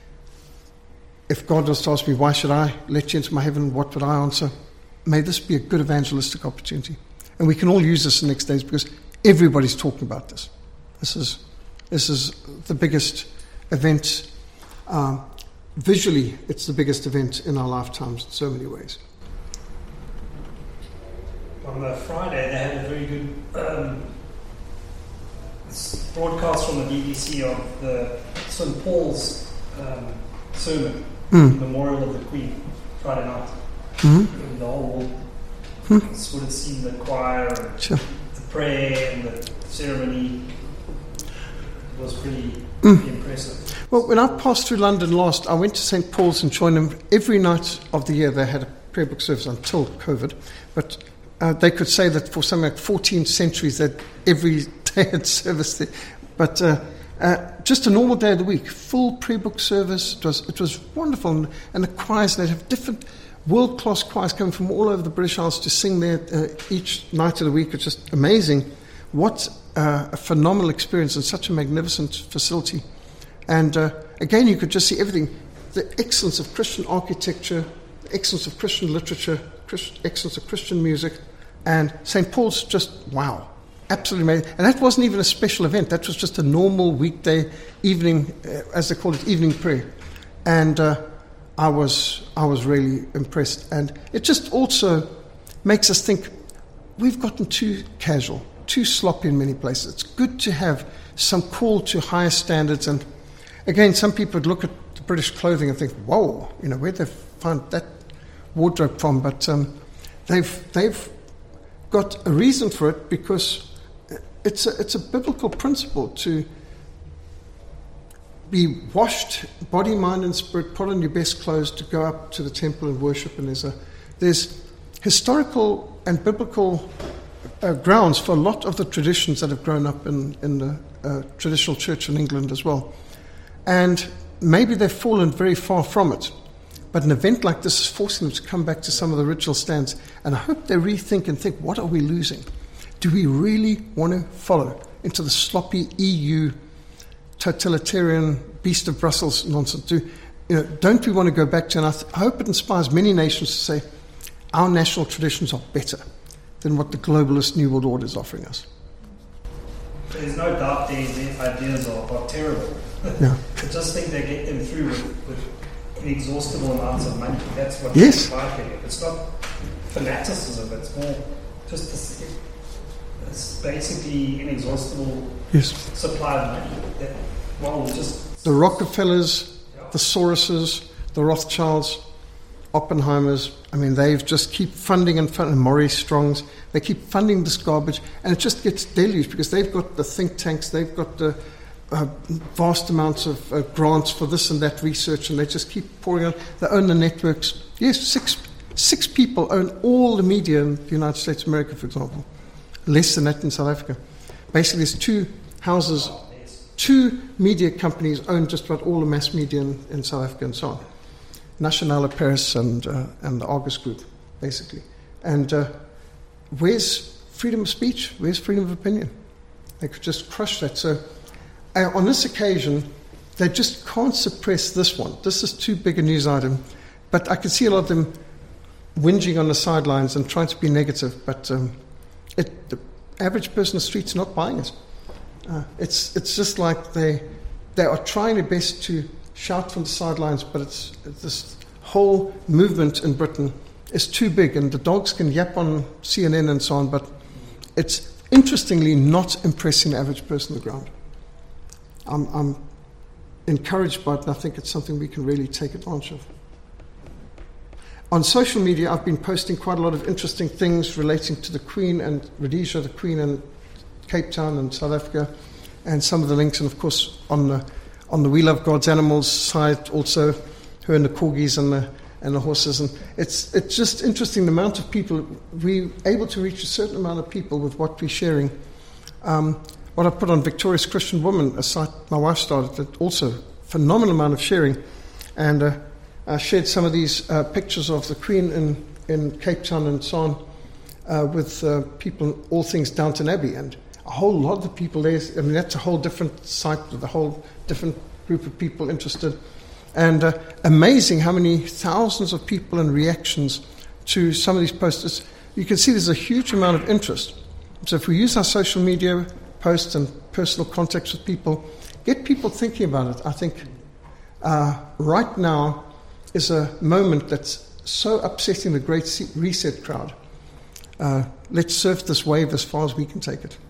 If God was to ask me, why should I let you into my heaven, what would I answer? May this be a good evangelistic opportunity. And we can all use this in the next days because everybody's talking about this. This is, this is the biggest event. Uh, visually, it's the biggest event in our lifetimes in so many ways. On the Friday, they had a very good um, broadcast from the B B C of the Saint Paul's um, sermon. Mm. Memorial of the Queen, Friday night. Mm-hmm. And the whole world mm. would have seen the choir, and sure. the prayer, and the ceremony. It was pretty, mm. pretty impressive. Well, when I passed through London last, I went to Saint Paul's and joined them. Every night of the year they had a prayer book service until COVID, but uh, they could say that for something like fourteen centuries that every day had service there. But uh, Uh, just a normal day of the week, full prayer book service. It was it was wonderful, and, and the choirs, they'd have different world-class choirs coming from all over the British Isles to sing there uh, each night of the week. It's just amazing. What uh, a phenomenal experience and such a magnificent facility. And uh, again, you could just see everything. The excellence of Christian architecture, the excellence of Christian literature, Christ, excellence of Christian music, and Saint Paul's just, wow, absolutely amazing. And that wasn't even a special event. That was just a normal weekday evening, uh, as they call it, evening prayer. And uh, I was I was really impressed. And it just also makes us think we've gotten too casual, too sloppy in many places. It's good to have some call to higher standards. And again, some people would look at the British clothing and think, whoa, you know, where'd they find that wardrobe from? But um, they've they've got a reason for it, because it's a, it's a biblical principle to be washed, body, mind, and spirit, put on your best clothes to go up to the temple and worship. And there's a there's historical and biblical uh, grounds for a lot of the traditions that have grown up in, in the uh, traditional church in England as well. And maybe they've fallen very far from it. But an event like this is forcing them to come back to some of the ritual stands. And I hope they rethink and think, what are we losing? Do we really want to follow into the sloppy E U totalitarian beast of Brussels nonsense? Do, you know, don't we want to go back to, and I, th- I hope it inspires many nations to say, our national traditions are better than what the globalist New World Order is offering us. There's no doubt their, their ideas are, are terrible. Yeah. I just think they get them through with, with inexhaustible amounts of money. That's what yes. I think. It's not fanaticism, it's more just this, it's basically inexhaustible yes. supply of money. That, well, just the Rockefellers, yeah. the Soroses, the Rothschilds, Oppenheimers, I mean, they've just keep funding and funding, Maurice Strongs, they keep funding this garbage, and it just gets deluged because they've got the think tanks, they've got the uh, vast amounts of uh, grants for this and that research, and they just keep pouring out. They own the networks. Yes, six six people own all the media in the United States of America, for example. Less than that in South Africa. Basically, there's two houses, two media companies own just about all the mass media in, in South Africa and so on. Nationale Paris and uh, and the Argus Group, basically. And uh, where's freedom of speech? Where's freedom of opinion? They could just crush that. So uh, on this occasion, they just can't suppress this one. This is too big a news item. But I can see a lot of them whinging on the sidelines and trying to be negative. But um, it, the average person on the street's not buying it. Uh, it's it's just like they they are trying their best to shout from the sidelines, but it's, it's this whole movement in Britain is too big, and the dogs can yap on C N N and so on, but it's interestingly not impressing the average person on the ground. I'm, I'm encouraged by it, and I think it's something we can really take advantage of. On social media, I've been posting quite a lot of interesting things relating to the Queen and Rhodesia, the Queen in Cape Town and South Africa, and some of the links, and of course on the on the We Love God's Animals side also, her and the corgis and the and the horses, and it's it's just interesting the amount of people we're able to reach a certain amount of people with what we're sharing. Um, what I put on Victorious Christian Woman, a site my wife started, that also phenomenal amount of sharing, and uh, I shared some of these uh, pictures of the Queen in in Cape Town and so on uh, with uh, people, all things Downton Abbey, and a whole lot of the people there. I mean, that's a whole different site with a whole different group of people interested. And uh, amazing how many thousands of people and reactions to some of these posts. You can see there's a huge amount of interest. So if we use our social media posts and personal contacts with people, get people thinking about it. I think uh, right now is a moment that's so upsetting the Great Reset crowd. Uh, let's surf this wave as far as we can take it.